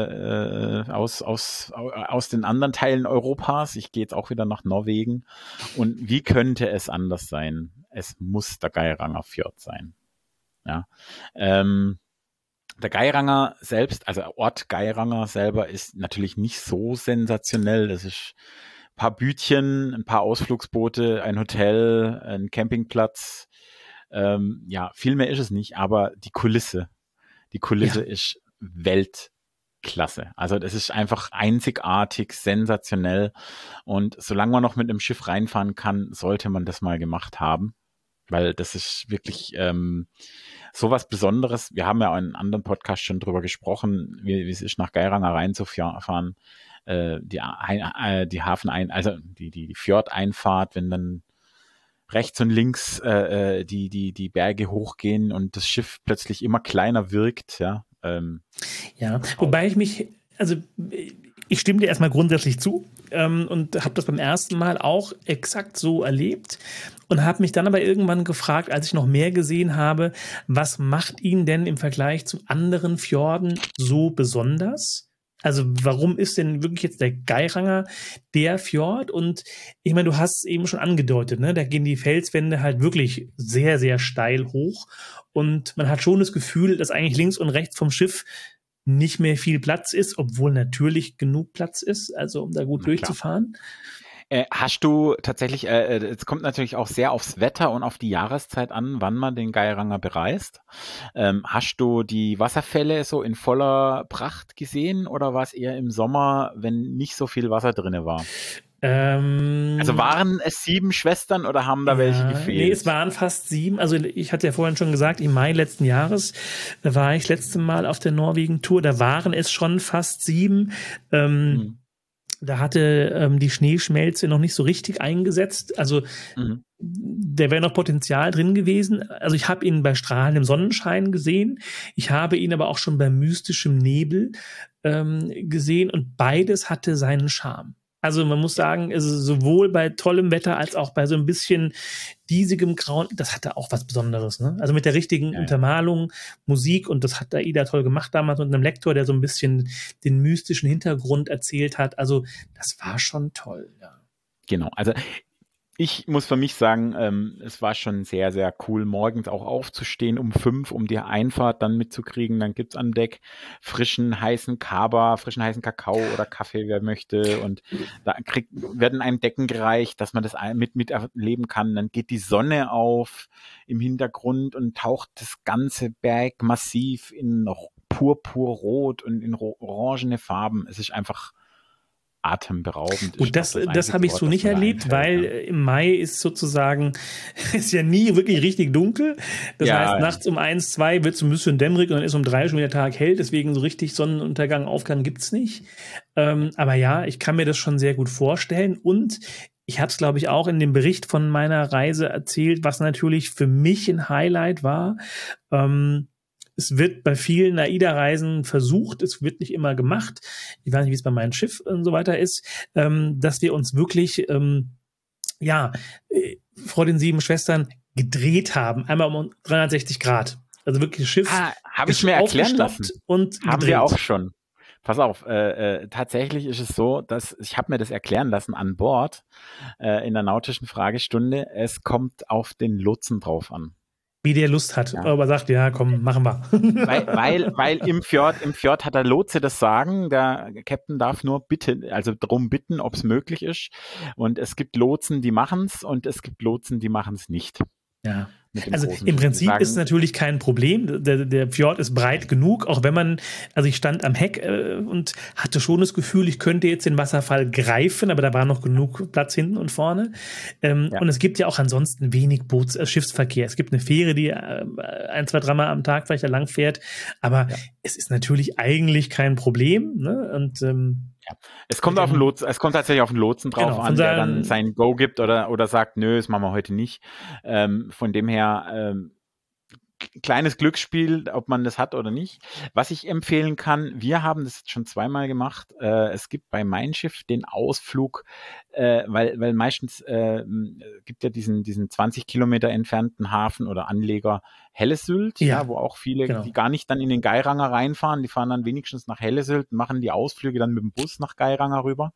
aus den anderen Teilen Europas. Ich gehe jetzt auch wieder nach Norwegen. Und wie könnte es anders sein? Es muss der Geiranger Fjord sein. Ja. Der Geiranger selbst, also Ort Geiranger selber, ist natürlich nicht so sensationell. Das ist ein paar Bütchen, ein paar Ausflugsboote, ein Hotel, ein Campingplatz. Viel mehr ist es nicht, aber die Die Kulisse ist Weltklasse. Also das ist einfach einzigartig, sensationell. Und solange man noch mit einem Schiff reinfahren kann, sollte man das mal gemacht haben. Weil das ist wirklich sowas Besonderes. Wir haben ja in einem anderen Podcast schon drüber gesprochen, wie es ist, nach Geiranger reinzufahren. Die Fjordeinfahrt, wenn dann rechts und links die Berge hochgehen und das Schiff plötzlich immer kleiner wirkt. Ja, wobei ich stimme dir erstmal grundsätzlich zu und habe das beim ersten Mal auch exakt so erlebt und habe mich dann aber irgendwann gefragt, als ich noch mehr gesehen habe, was macht ihn denn im Vergleich zu anderen Fjorden so besonders? Also warum ist denn wirklich jetzt der Geiranger der Fjord? Und ich meine, du hast es eben schon angedeutet, ne? Da gehen die Felswände halt wirklich sehr, sehr steil hoch und man hat schon das Gefühl, dass eigentlich links und rechts vom Schiff nicht mehr viel Platz ist, obwohl natürlich genug Platz ist, also um da gut durchzufahren. Hast du tatsächlich, es kommt natürlich auch sehr aufs Wetter und auf die Jahreszeit an, wann man den Geiranger bereist. Hast du die Wasserfälle so in voller Pracht gesehen oder war es eher im Sommer, wenn nicht so viel Wasser drinne war? Also waren es 7 Schwestern oder haben da welche gefehlt? Nee, es waren fast 7. Also ich hatte ja vorhin schon gesagt, im Mai letzten Jahres, da war ich das letzte Mal auf der Norwegen-Tour, da waren es schon fast 7. Da hatte die Schneeschmelze noch nicht so richtig eingesetzt. Also da wäre noch Potenzial drin gewesen. Also ich habe ihn bei strahlendem Sonnenschein gesehen. Ich habe ihn aber auch schon bei mystischem Nebel gesehen und beides hatte seinen Charme. Also man muss sagen, also sowohl bei tollem Wetter als auch bei so ein bisschen diesigem Grauen, das hatte auch was Besonderes, ne? Also mit der richtigen Untermalung, Musik, und das hat AIDA toll gemacht damals mit einem Lektor, der so ein bisschen den mystischen Hintergrund erzählt hat. Also das war schon toll, ja. Genau, also ich muss für mich sagen, es war schon sehr, sehr cool, morgens auch aufzustehen um 5, um die Einfahrt dann mitzukriegen. Dann gibt's an Deck frischen, heißen Kaba, frischen, heißen Kakao oder Kaffee, wer möchte. Und da werden einem Decken gereicht, dass man das miterleben kann. Dann geht die Sonne auf im Hintergrund und taucht das ganze Berg massiv in purpurrot und in orangene Farben. Es ist einfach atemberaubend. Und das habe ich so nicht erlebt, weil im Mai ist sozusagen, ist ja nie wirklich richtig dunkel. Das heißt, nachts um 1, 2 wird es ein bisschen dämmerig und dann ist um 3 schon wieder Tag hell. Deswegen so richtig Sonnenuntergang, Aufgang gibt's nicht. Aber ja, ich kann mir das schon sehr gut vorstellen. Und ich habe es, glaube ich, auch in dem Bericht von meiner Reise erzählt, was natürlich für mich ein Highlight war. Es wird bei vielen AIDA-Reisen versucht, es wird nicht immer gemacht. Ich weiß nicht, wie es bei meinem Schiff und so weiter ist, dass wir uns wirklich, vor den 7 Schwestern gedreht haben. Einmal um 360 Grad. Also wirklich das Schiff. Habe ich mir erklären lassen. Und haben wir auch schon. Pass auf, tatsächlich ist es so, dass ich habe mir das erklären lassen an Bord in der nautischen Fragestunde. Es kommt auf den Lotsen drauf an. Wie der Lust hat, aber sagt, ja, komm, machen wir. Weil im Fjord hat der Lotse das Sagen, der Captain darf nur darum bitten, ob es möglich ist. Und es gibt Lotsen, die machen's, und es gibt Lotsen, die machen's nicht. Ja. Also im Prinzip ist es natürlich kein Problem. Der Fjord ist breit genug, auch wenn also ich stand am Heck und hatte schon das Gefühl, ich könnte jetzt den Wasserfall greifen, aber da war noch genug Platz hinten und vorne. Und es gibt ja auch ansonsten wenig Schiffsverkehr. Es gibt eine Fähre, die 1, 2, 3 Mal am Tag vielleicht da lang fährt, aber es ist natürlich eigentlich kein Problem, ne? Und es kommt tatsächlich auf den Lotsen drauf an, der dann sein Go gibt oder sagt, nö, das machen wir heute nicht. Von dem her, kleines Glücksspiel, ob man das hat oder nicht. Was ich empfehlen kann, wir haben das jetzt schon 2-mal gemacht. Es gibt bei Mein Schiff den Ausflug, weil meistens gibt ja diesen 20 Kilometer entfernten Hafen oder Anleger Hellesylt, wo auch viele, die gar nicht dann in den Geiranger reinfahren, die fahren dann wenigstens nach Hellesylt und machen die Ausflüge dann mit dem Bus nach Geiranger rüber.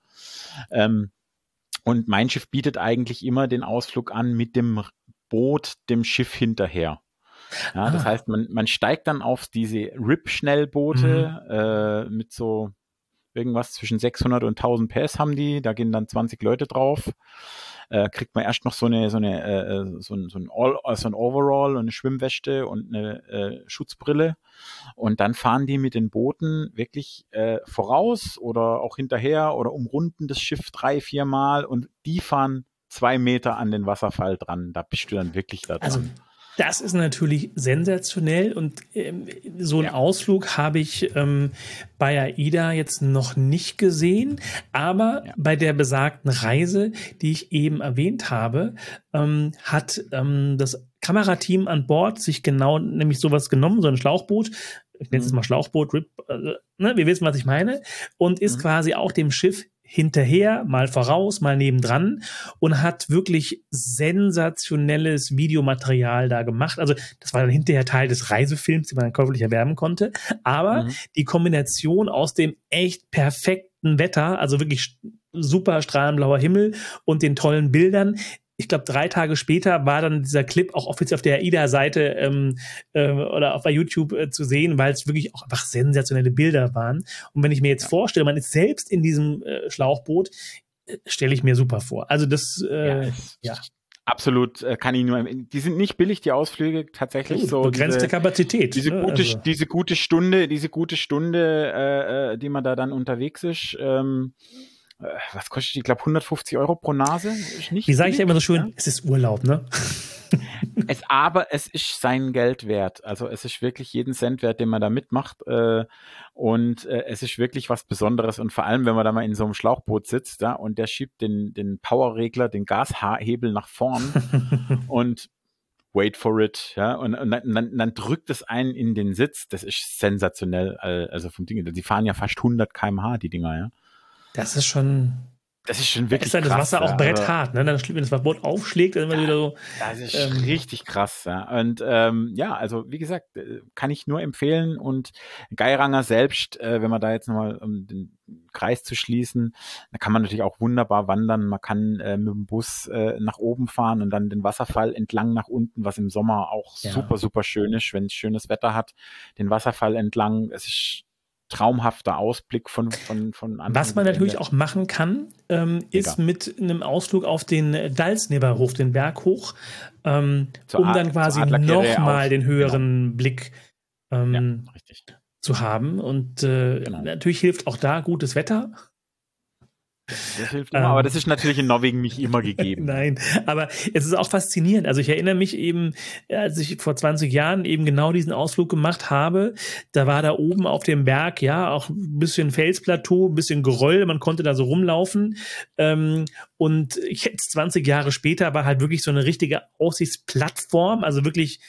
Und Mein Schiff bietet eigentlich immer den Ausflug an mit dem Boot, dem Schiff hinterher. Ja, das heißt, man steigt dann auf diese RIP-Schnellboote mit so irgendwas zwischen 600 und 1000 PS haben die, da gehen dann 20 Leute drauf. kriegt man erst noch so ein Overall und eine Schwimmweste und eine Schutzbrille. Und dann fahren die mit den Booten wirklich voraus oder auch hinterher oder umrunden das Schiff 3-4 Mal und die fahren 2 Meter an den Wasserfall dran. Da bist du dann wirklich da dran. Also das ist natürlich sensationell und so einen Ausflug habe ich bei AIDA jetzt noch nicht gesehen, aber bei der besagten Reise, die ich eben erwähnt habe, hat das Kamerateam an Bord sich genau nämlich sowas genommen, so ein Schlauchboot, ich nenne es mal Schlauchboot, wir wissen, was ich meine, und ist quasi auch dem Schiff hinterher, mal voraus, mal nebendran und hat wirklich sensationelles Videomaterial da gemacht. Also das war dann hinterher Teil des Reisefilms, den man dann käuflich erwerben konnte. Aber die Kombination aus dem echt perfekten Wetter, also wirklich super strahlend blauer Himmel und den tollen Bildern. Ich glaube, 3 Tage später war dann dieser Clip auch offiziell auf der AIDA-Seite oder auch bei YouTube zu sehen, weil es wirklich auch einfach sensationelle Bilder waren. Und wenn ich mir jetzt vorstelle, man ist selbst in diesem Schlauchboot, stelle ich mir super vor. Also das, absolut, kann ich nur, die sind nicht billig, die Ausflüge, tatsächlich so. Begrenzte Kapazität. Diese gute Stunde, die man da dann unterwegs ist, was kostet die? Ich glaube 150 Euro pro Nase. Ist nicht Wie sage ich ja immer so schön, ja? Es ist Urlaub, ne? Aber es ist sein Geld wert. Also es ist wirklich jeden Cent wert, den man da mitmacht. Und es ist wirklich was Besonderes. Und vor allem, wenn man da mal in so einem Schlauchboot sitzt, ja, und der schiebt den Powerregler, den Gashebel nach vorn und wait for it, ja, und dann drückt es einen in den Sitz. Das ist sensationell. Also vom Ding. Die fahren ja fast 100 km/h, die Dinger, ja. Das ist schon wirklich ist dann krass. Das Wasser auch bretthart, ne? Dann, wenn das Boot aufschlägt, dann immer wieder so. Das ist richtig krass, ja. Und also wie gesagt, kann ich nur empfehlen. Und Geiranger selbst, wenn man da jetzt nochmal, um den Kreis zu schließen, da kann man natürlich auch wunderbar wandern. Man kann mit dem Bus nach oben fahren und dann den Wasserfall entlang nach unten, was im Sommer auch super, super schön ist, wenn es schönes Wetter hat. Den Wasserfall entlang, es ist traumhafter Ausblick von Was man natürlich auch machen kann, ist mit einem Ausflug auf den Dalsneberhof, den Berg hoch, um dann quasi nochmal den höheren Blick zu haben. Und natürlich hilft auch da gutes Wetter. Das hilft immer, aber das ist natürlich in Norwegen nicht immer gegeben. Nein, aber es ist auch faszinierend. Also ich erinnere mich eben, als ich vor 20 Jahren eben genau diesen Ausflug gemacht habe, da war da oben auf dem Berg ja auch ein bisschen Felsplateau, ein bisschen Geröll, man konnte da so rumlaufen. Und jetzt 20 Jahre später war halt wirklich so eine richtige Aussichtsplattform, also wirklich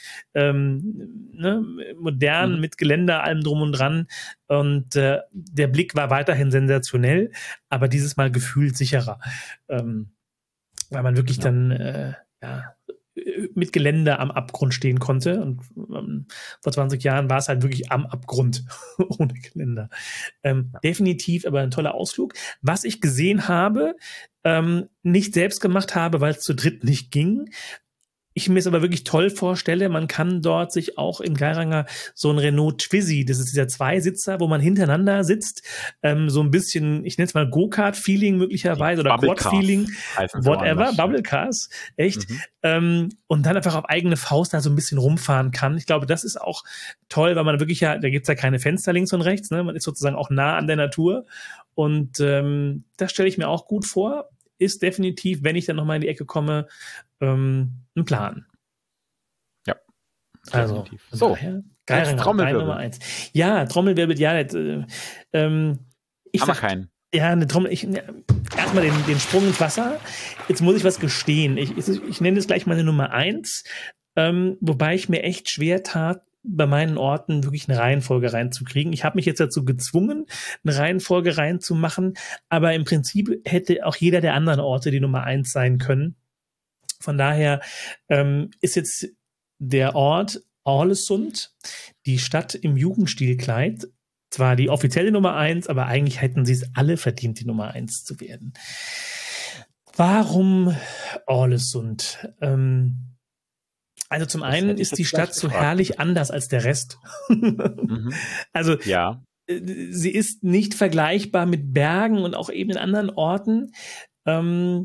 modern mit Geländer, allem drum und dran. Und der Blick war weiterhin sensationell, aber dieses Mal gefühlt sicherer, weil man wirklich dann mit Geländer am Abgrund stehen konnte. Und vor 20 Jahren war es halt wirklich am Abgrund ohne Geländer. Definitiv aber ein toller Ausflug. Was ich gesehen habe, nicht selbst gemacht habe, weil es zu dritt nicht ging, ich mir es aber wirklich toll vorstelle, man kann dort sich auch in Geiranger so ein Renault Twizy, das ist dieser Zweisitzer, wo man hintereinander sitzt, so ein bisschen, ich nenne es mal Go-Kart-Feeling möglicherweise oder Quad-Feeling, whatever, Bubble Cars, echt, und dann einfach auf eigene Faust da so ein bisschen rumfahren kann. Ich glaube, das ist auch toll, weil man wirklich da gibt's ja keine Fenster links und rechts, ne? Man ist sozusagen auch nah an der Natur und das stelle ich mir auch gut vor. Ist definitiv, wenn ich dann nochmal in die Ecke komme, ein Plan. Ja. Also, so, Trommelwirbel Nummer 1. Ja, Trommelwirbel, ja. Haben wir keinen. Ja, eine Trommel. Erstmal den Sprung ins Wasser. Jetzt muss ich was gestehen. Ich nenne es gleich meine Nummer 1, wobei ich mir echt schwer tat, bei meinen Orten wirklich eine Reihenfolge reinzukriegen. Ich habe mich jetzt dazu gezwungen, eine Reihenfolge reinzumachen, aber im Prinzip hätte auch jeder der anderen Orte die Nummer 1 sein können. Von daher ist jetzt der Ort Ålesund, die Stadt im Jugendstilkleid, zwar die offizielle Nummer 1, aber eigentlich hätten sie es alle verdient, die Nummer 1 zu werden. Warum Ålesund? Also zum einen ist die Stadt so herrlich anders als der Rest. Also sie ist nicht vergleichbar mit Bergen und auch eben in anderen Orten.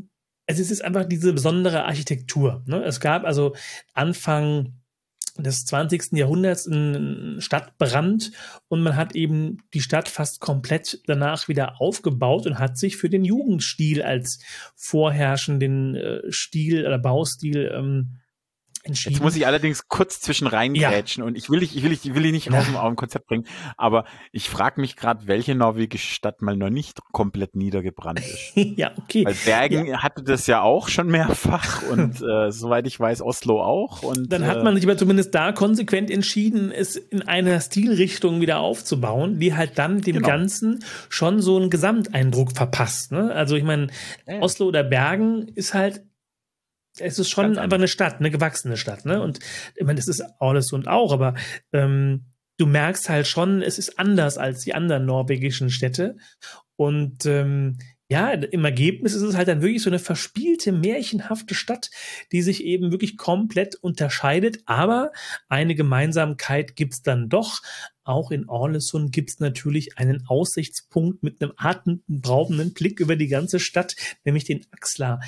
es ist einfach diese besondere Architektur. Ne? Es gab also Anfang des 20. Jahrhunderts einen Stadtbrand und man hat eben die Stadt fast komplett danach wieder aufgebaut und hat sich für den Jugendstil als vorherrschenden Stil oder Baustil entschieden. Jetzt muss ich allerdings kurz zwischen reingrätschen und ich will dich nicht aus dem Konzept bringen, aber ich frage mich gerade, welche norwegische Stadt mal noch nicht komplett niedergebrannt ist. Ja, okay. Weil Bergen hatte das ja auch schon mehrfach und soweit ich weiß, Oslo auch. Und dann hat man sich aber zumindest da konsequent entschieden, es in einer Stilrichtung wieder aufzubauen, die halt dann dem Ganzen schon so einen Gesamteindruck verpasst. Ne? Also ich meine, Oslo oder Bergen ist halt, es ist schon einfach eine Stadt, eine gewachsene Stadt, ne? Und ich meine, das ist Ålesund auch, aber du merkst halt schon, es ist anders als die anderen norwegischen Städte. Und ja, im Ergebnis ist es halt dann wirklich so eine verspielte, märchenhafte Stadt, die sich eben wirklich komplett unterscheidet. Aber eine Gemeinsamkeit gibt's dann doch. Auch in Ålesund gibt's natürlich einen Aussichtspunkt mit einem atemberaubenden Blick über die ganze Stadt, nämlich den Axla.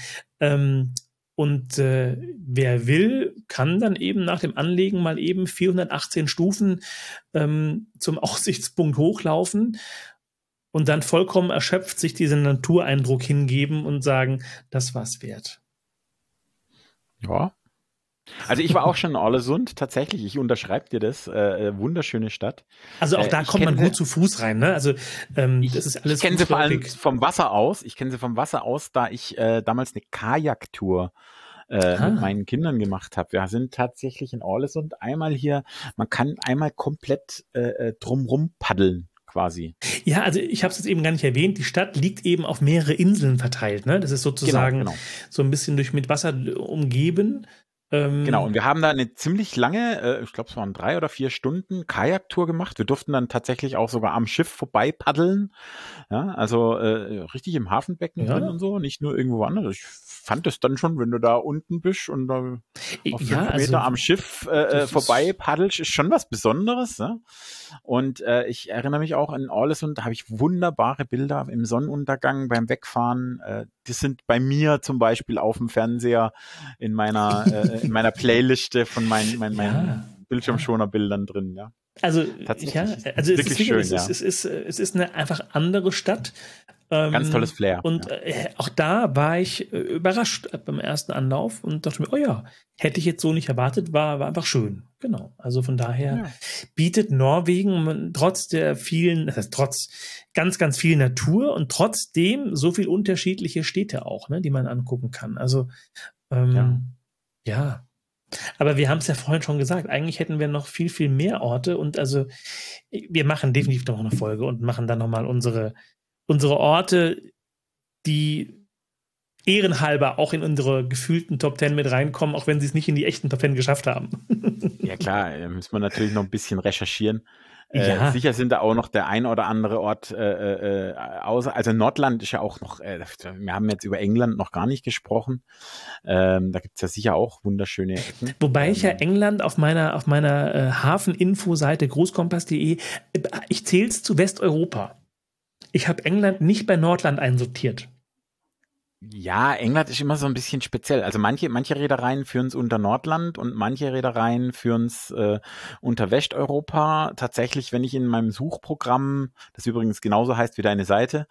Und wer will, kann dann eben nach dem Anlegen mal eben 418 Stufen zum Aussichtspunkt hochlaufen und dann vollkommen erschöpft sich diesen Natureindruck hingeben und sagen, das war's wert. Ja. Also ich war auch schon in Ålesund, tatsächlich. Ich unterschreibe dir das. Wunderschöne Stadt. Also auch da kommt man gut zu Fuß rein, ne? Also das ist alles. Ich kenne sie vor allem vom Wasser aus. Da ich damals eine Kajaktour mit meinen Kindern gemacht habe. Wir sind tatsächlich in Ålesund einmal hier. Man kann einmal komplett drumrum paddeln. Quasi. Ja, also ich habe es jetzt eben gar nicht erwähnt, die Stadt liegt eben auf mehrere Inseln verteilt, ne? Das ist sozusagen so ein bisschen mit Wasser umgeben. Genau, und wir haben da eine ziemlich lange, ich glaube es waren 3 oder 4 Stunden Kajaktour gemacht. Wir durften dann tatsächlich auch sogar am Schiff vorbei paddeln. Ja, also richtig im Hafenbecken drin und so, nicht nur irgendwo anders. Ich fand es dann schon, wenn du da unten bist und da auf 5 Meter am Schiff vorbei paddelst, ist schon was Besonderes. Ne? Und ich erinnere mich auch an Ålesund, da habe ich wunderbare Bilder im Sonnenuntergang beim Wegfahren. Die sind bei mir zum Beispiel auf dem Fernseher in meiner Playliste von meinen Bildschirmschonerbildern drin, ja. Also es ist eine einfach andere Stadt. Ganz tolles Flair. Und auch da war ich überrascht beim ersten Anlauf und dachte mir, oh ja, hätte ich jetzt so nicht erwartet, war einfach schön. Genau. Also von daher bietet Norwegen trotz ganz, ganz viel Natur und trotzdem so viel unterschiedliche Städte auch, ne, die man angucken kann. Also ja. Aber wir haben es ja vorhin schon gesagt, eigentlich hätten wir noch viel, viel mehr Orte und also wir machen definitiv noch eine Folge und machen dann nochmal unsere Orte, die ehrenhalber auch in unsere gefühlten Top 10 mit reinkommen, auch wenn sie es nicht in die echten Top 10 geschafft haben. Ja klar, müssen wir natürlich noch ein bisschen recherchieren. Sicher sind da auch noch der ein oder andere Ort außer, also Nordland ist ja auch noch, wir haben jetzt über England noch gar nicht gesprochen. Da gibt's ja sicher auch wunderschöne Ecken. Wobei ich ja England auf meiner Hafeninfo-Seite großkompass.de, ich zähle es zu Westeuropa. Ich habe England nicht bei Nordland einsortiert. Ja, England ist immer so ein bisschen speziell. Also manche Reedereien führen es unter Nordland und manche Reedereien führen es unter Westeuropa. Tatsächlich, wenn ich in meinem Suchprogramm, das übrigens genauso heißt wie deine Seite,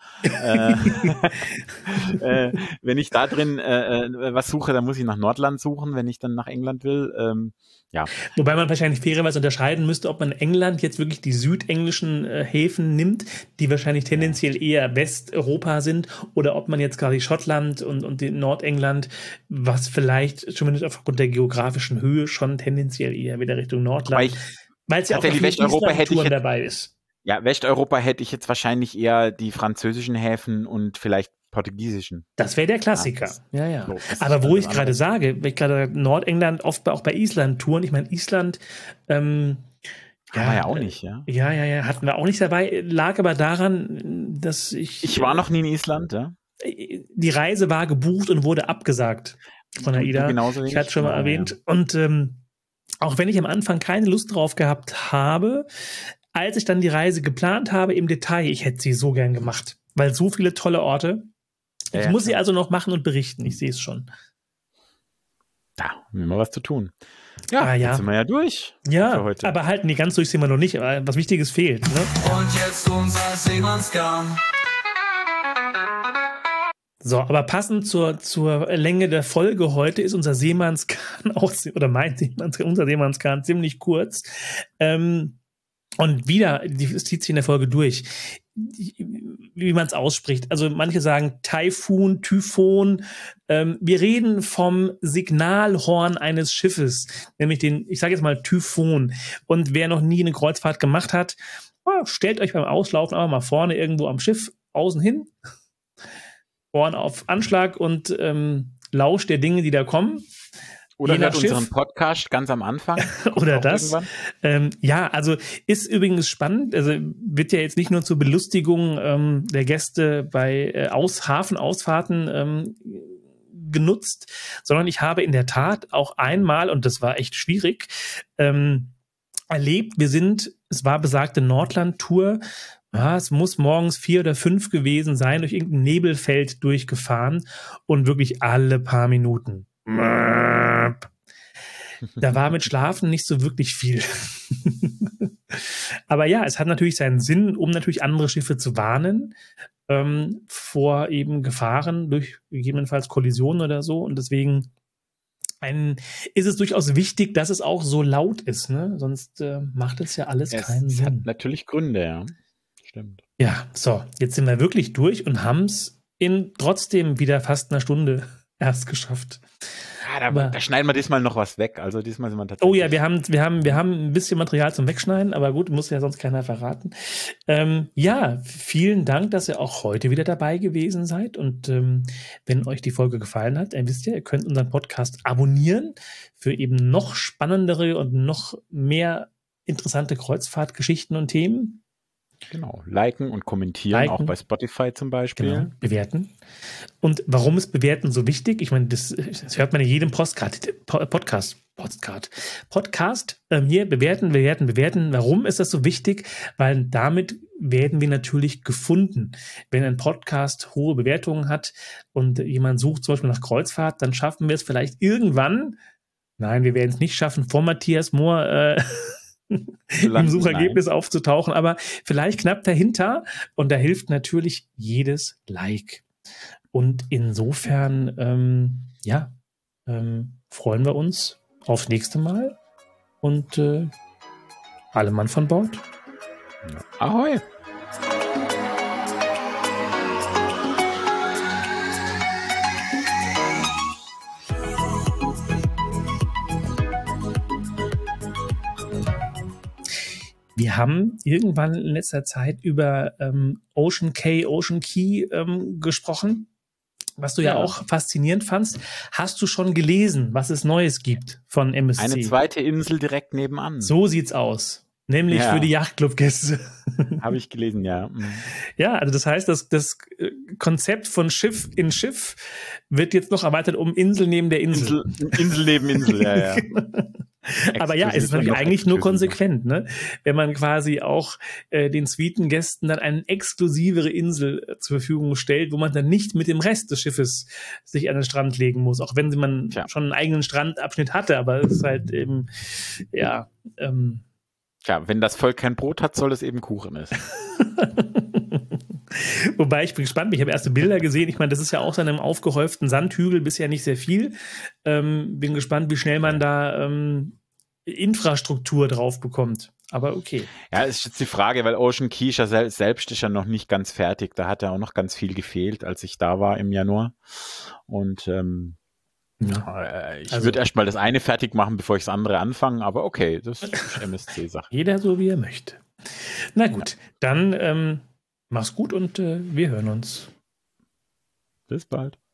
wenn ich da drin was suche, dann muss ich nach Nordland suchen, wenn ich dann nach England will. Ja. Wobei man wahrscheinlich fairerweise unterscheiden müsste, ob man England jetzt wirklich die südenglischen Häfen nimmt, die wahrscheinlich tendenziell eher Westeuropa sind, oder ob man jetzt quasi Schottland und den Nordengland, was vielleicht zumindest aufgrund der geografischen Höhe schon tendenziell eher wieder Richtung Nordland, weil es ja auch Westeuropa dabei ist. Ja, Westeuropa hätte ich jetzt wahrscheinlich eher die französischen Häfen und vielleicht portugiesischen. Das wäre der Klassiker. Ja. So, aber wo ich gerade sage, wenn ich gerade Nordengland oft auch bei Island touren, ich meine, Island haben wir ja auch nicht, ja. Ja, hatten wir auch nicht dabei, lag aber daran, dass ich war noch nie in Island, ja. Die Reise war gebucht und wurde abgesagt von AIDA. Ich hatte es schon mal erwähnt. Ja. Und auch wenn ich am Anfang keine Lust drauf gehabt habe, als ich dann die Reise geplant habe im Detail, ich hätte sie so gern gemacht, weil so viele tolle Orte. Ich muss sie also noch machen und berichten, ich sehe es schon. Da haben wir mal was zu tun. Ja, jetzt sind wir ja durch für heute. Aber halt, nee, ganz durch sind wir noch nicht, aber was Wichtiges fehlt. Ne? Und jetzt unser Seemannsgarn. So, aber passend zur Länge der Folge heute ist unser Seemannsgarn auch, oder unser Seemannsgarn ziemlich kurz. Und wieder, es zieht sich in der Folge durch, wie man es ausspricht. Also manche sagen Taifun, Typhon. Wir reden vom Signalhorn eines Schiffes, nämlich ich sage jetzt mal Typhon. Und wer noch nie eine Kreuzfahrt gemacht hat, stellt euch beim Auslaufen einfach mal vorne irgendwo am Schiff außen hin, Ohren auf Anschlag und lauscht der Dinge, die da kommen. Oder hört unseren Podcast ganz am Anfang. Oder das. Ja, also ist übrigens spannend. Also wird ja jetzt nicht nur zur Belustigung der Gäste bei Hafenausfahrten genutzt, sondern ich habe in der Tat auch einmal, und das war echt schwierig, erlebt, es war besagte Nordland-Tour. Ja, es muss morgens 4 oder 5 gewesen sein, durch irgendein Nebelfeld durchgefahren und wirklich alle paar Minuten. Da war mit Schlafen nicht so wirklich viel. Aber ja, es hat natürlich seinen Sinn, um natürlich andere Schiffe zu warnen vor eben Gefahren durch gegebenenfalls Kollisionen oder so. Und deswegen ist es durchaus wichtig, dass es auch so laut ist. Ne? Sonst macht es ja alles keinen Sinn. Es hat natürlich Gründe, ja. Stimmt. Ja, so, jetzt sind wir wirklich durch und haben es in trotzdem wieder fast einer Stunde erst geschafft. Ja, da schneiden wir diesmal noch was weg. Also diesmal sind wir tatsächlich. Oh ja, wir haben ein bisschen Material zum Wegschneiden, aber gut, muss ja sonst keiner verraten. Ja, vielen Dank, dass ihr auch heute wieder dabei gewesen seid. Und wenn euch die Folge gefallen hat, dann wisst ihr könnt unseren Podcast abonnieren für eben noch spannendere und noch mehr interessante Kreuzfahrtgeschichten und Themen. Genau, liken und kommentieren, auch bei Spotify zum Beispiel. Genau, bewerten. Und warum ist Bewerten so wichtig? Ich meine, das hört man in jedem Podcast. Hier bewerten. Warum ist das so wichtig? Weil damit werden wir natürlich gefunden. Wenn ein Podcast hohe Bewertungen hat und jemand sucht zum Beispiel nach Kreuzfahrt, dann schaffen wir es vielleicht irgendwann, nein, wir werden es nicht schaffen, vor Matthias Mohr im Suchergebnis aufzutauchen, aber vielleicht knapp dahinter, und da hilft natürlich jedes Like. Und insofern, freuen wir uns aufs nächste Mal und alle Mann von Bord. Ahoi! Wir haben irgendwann in letzter Zeit über Ocean Key gesprochen, was du ja auch faszinierend fandst. Hast du schon gelesen, was es Neues gibt von MSC? Eine zweite Insel direkt nebenan. So sieht's aus. Nämlich für die Yachtclub-Gäste. Habe ich gelesen, ja. Ja, also das heißt, das Konzept von Schiff in Schiff wird jetzt noch erweitert um Insel neben der Insel. Insel neben Insel, ja. Aber ja, es ist natürlich eigentlich nur konsequent, ne? Wenn man quasi auch den Suitengästen dann eine exklusivere Insel zur Verfügung stellt, wo man dann nicht mit dem Rest des Schiffes sich an den Strand legen muss, auch wenn man schon einen eigenen Strandabschnitt hatte, aber es ist halt eben, wenn das Volk kein Brot hat, soll es eben Kuchen essen. Wobei, ich bin gespannt, ich habe erste Bilder gesehen. Ich meine, das ist ja auch so einem aufgehäuften Sandhügel bisher nicht sehr viel. Bin gespannt, wie schnell man da Infrastruktur drauf bekommt. Aber okay. Ja, ist jetzt die Frage, weil Ocean Key selbst ist ja noch nicht ganz fertig. Da hat ja auch noch ganz viel gefehlt, als ich da war im Januar. Und ich würde erst mal das eine fertig machen, bevor ich das andere anfange. Aber okay, das ist MSC-Sache. Jeder so, wie er möchte. Na gut, dann mach's gut und wir hören uns. Bis bald.